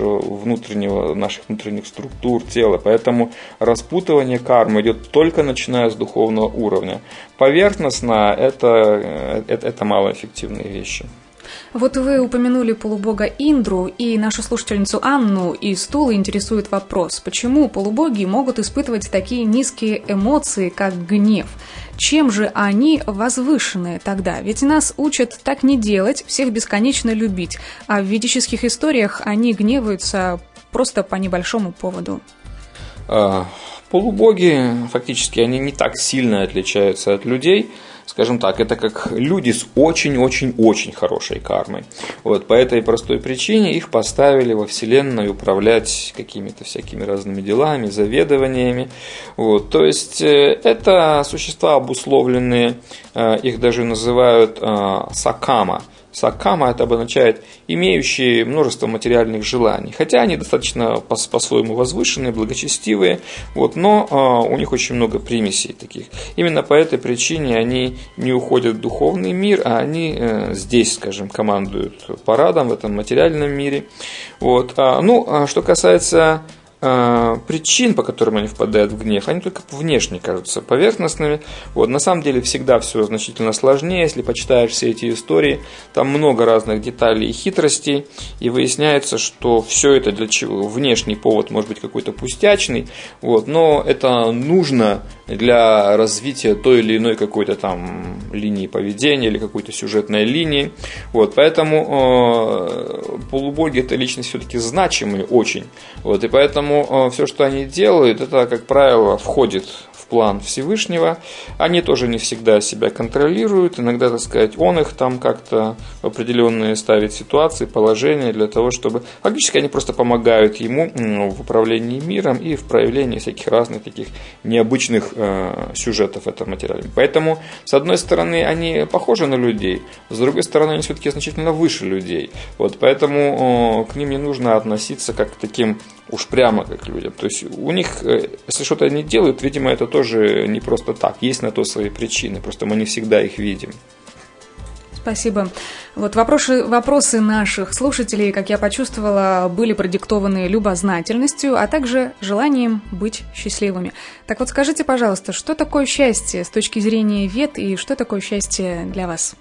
внутренних структур тела. Поэтому распутывание кармы идет только начиная с духовного уровня. Поверхностно это малоэффективные вещи. Вот вы упомянули полубога Индру, и нашу слушательницу Анну из Тулы интересует вопрос, почему полубоги могут испытывать такие низкие эмоции, как гнев? Чем же они возвышенные тогда? Ведь нас учат так не делать, всех бесконечно любить, а в ведических историях они гневаются просто по небольшому поводу. Полубоги, фактически, они не так сильно отличаются от людей. Скажем так, это как люди с очень-очень-очень хорошей кармой. Вот, по этой простой причине их поставили во Вселенную управлять какими-то всякими разными делами, заведованиями. Вот, то есть это существа обусловленные, их даже называют сакама. Сакама это обозначает имеющие множество материальных желаний. Хотя они достаточно по-своему возвышенные, благочестивые, вот, но у них очень много примесей таких. Именно по этой причине они не уходят в духовный мир, а они здесь, скажем, командуют парадом в этом материальном мире. Вот. Что касается причин, по которым они впадают в гнев, они только внешне кажутся поверхностными. Вот, на самом деле всегда все значительно сложнее. Если почитаешь все эти истории, там много разных деталей и хитростей, и выясняется, что все это для чего? Внешний повод может быть какой-то пустячный, вот, но это нужно для развития той или иной какой-то там линии поведения или какой-то сюжетной линии. Вот, поэтому полубоги это личность все-таки значимые очень. Вот, и поэтому поэтому все, что они делают, это, как правило, входит в план Всевышнего. Они тоже не всегда себя контролируют. Иногда, так сказать, он их там как-то в определенные ставит ситуации, положения для того, чтобы... Фактически они просто помогают ему в управлении миром и в проявлении всяких разных таких необычных сюжетов в этом материале. Поэтому, с одной стороны, они похожи на людей, с другой стороны, они все-таки значительно выше людей. Вот, поэтому к ним не нужно относиться как к таким уж прямо как к людям. То есть у них, если что-то они делают, видимо, это тоже не просто так. Есть на то свои причины, просто мы не всегда их видим. Спасибо. Вот вопросы наших слушателей, как я почувствовала, были продиктованы любознательностью, а также желанием быть счастливыми. Так вот, скажите, пожалуйста, что такое счастье с точки зрения вед и что такое счастье для вас?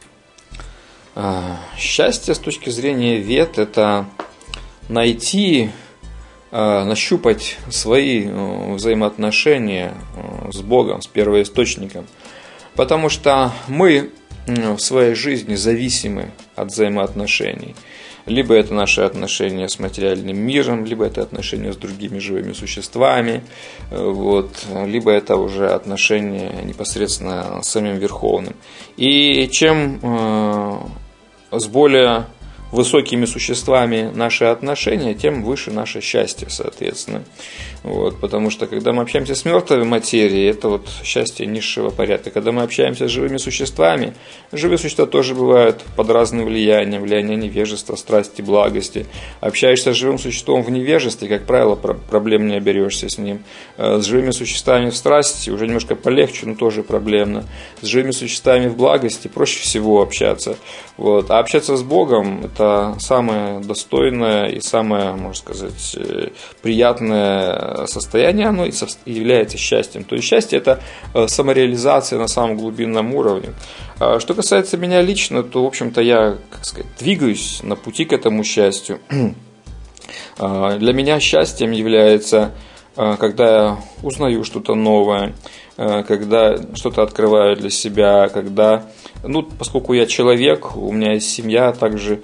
Счастье с точки зрения вед – это найти, нащупать свои взаимоотношения с Богом, с первоисточником. Потому что мы в своей жизни зависимы от взаимоотношений. Либо это наши отношения с материальным миром, либо это отношения с другими живыми существами, либо это уже отношения непосредственно с самим Верховным. И чем с более высокими существами наши отношения, тем выше наше счастье, соответственно. Потому что, когда мы общаемся с мертвой материей, это вот счастье низшего порядка. Когда мы общаемся с живыми существами, живые существа тоже бывают под разным влиянием, влияние невежества, страсти, благости. Общаешься с живым существом в невежестве, как правило, проблем не оберешься с ним. С живыми существами в страсти уже немножко полегче, но тоже проблемно. С живыми существами в благости проще всего общаться. А общаться с Богом – это самое достойное и самое, можно сказать, приятное состояние, оно и является счастьем. То есть счастье – это самореализация на самом глубинном уровне. Что касается меня лично, то, в общем-то, я, двигаюсь на пути к этому счастью. Для меня счастьем является, когда я узнаю что-то новое, когда что-то открываю для себя, когда, поскольку я человек, у меня есть семья, также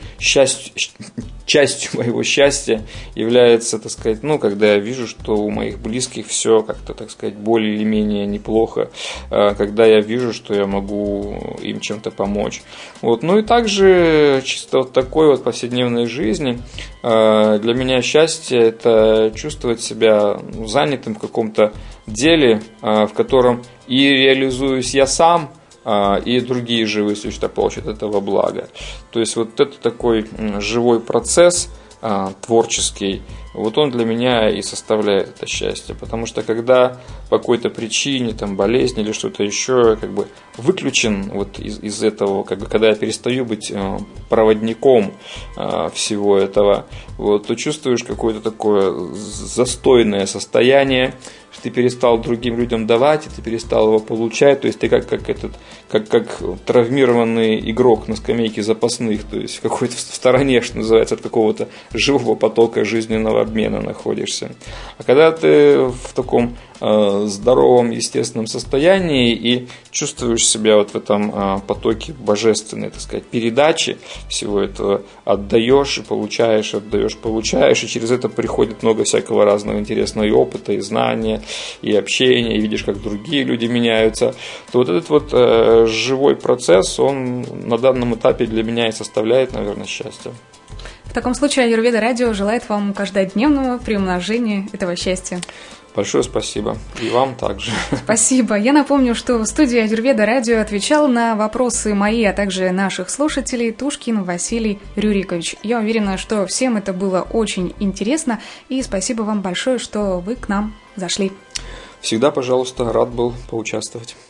частью моего счастья является, когда я вижу, что у моих близких все как-то, более или менее неплохо, когда я вижу, что я могу им чем-то помочь. И также чисто в такой повседневной жизни для меня счастье – это чувствовать себя занятым в каком-то деле, в котором и реализуюсь я сам, и другие живые существа получат от этого блага. То есть это такой живой процесс творческий, он для меня и составляет это счастье. Потому что когда по какой-то причине, болезнь или что-то еще, выключен из этого, когда я перестаю быть проводником всего этого, то чувствуешь какое-то такое застойное состояние, что ты перестал другим людям давать, и ты перестал его получать, то есть ты как травмированный игрок на скамейке запасных, то есть в какой-то в стороне, что называется, от какого-то живого потока жизненного обмена находишься. А когда ты в таком здоровом, естественном состоянии и чувствуешь себя в этом потоке божественной, передачи всего этого, отдаешь и получаешь, отдаешь, получаешь, и через это приходит много всякого разного интересного и опыта, и знания, и общения, и видишь, как другие люди меняются, то этот живой процесс, он на данном этапе для меня и составляет, наверное, счастье. В таком случае Аюрведа Радио желает вам каждодневного приумножения этого счастья. Большое спасибо. И вам также. Спасибо. Я напомню, что в студии Аюрведа Радио отвечал на вопросы мои, а также наших слушателей Тушкин Василий Рюрикович. Я уверена, что всем это было очень интересно, и спасибо вам большое, что вы к нам зашли. Всегда, пожалуйста, рад был поучаствовать.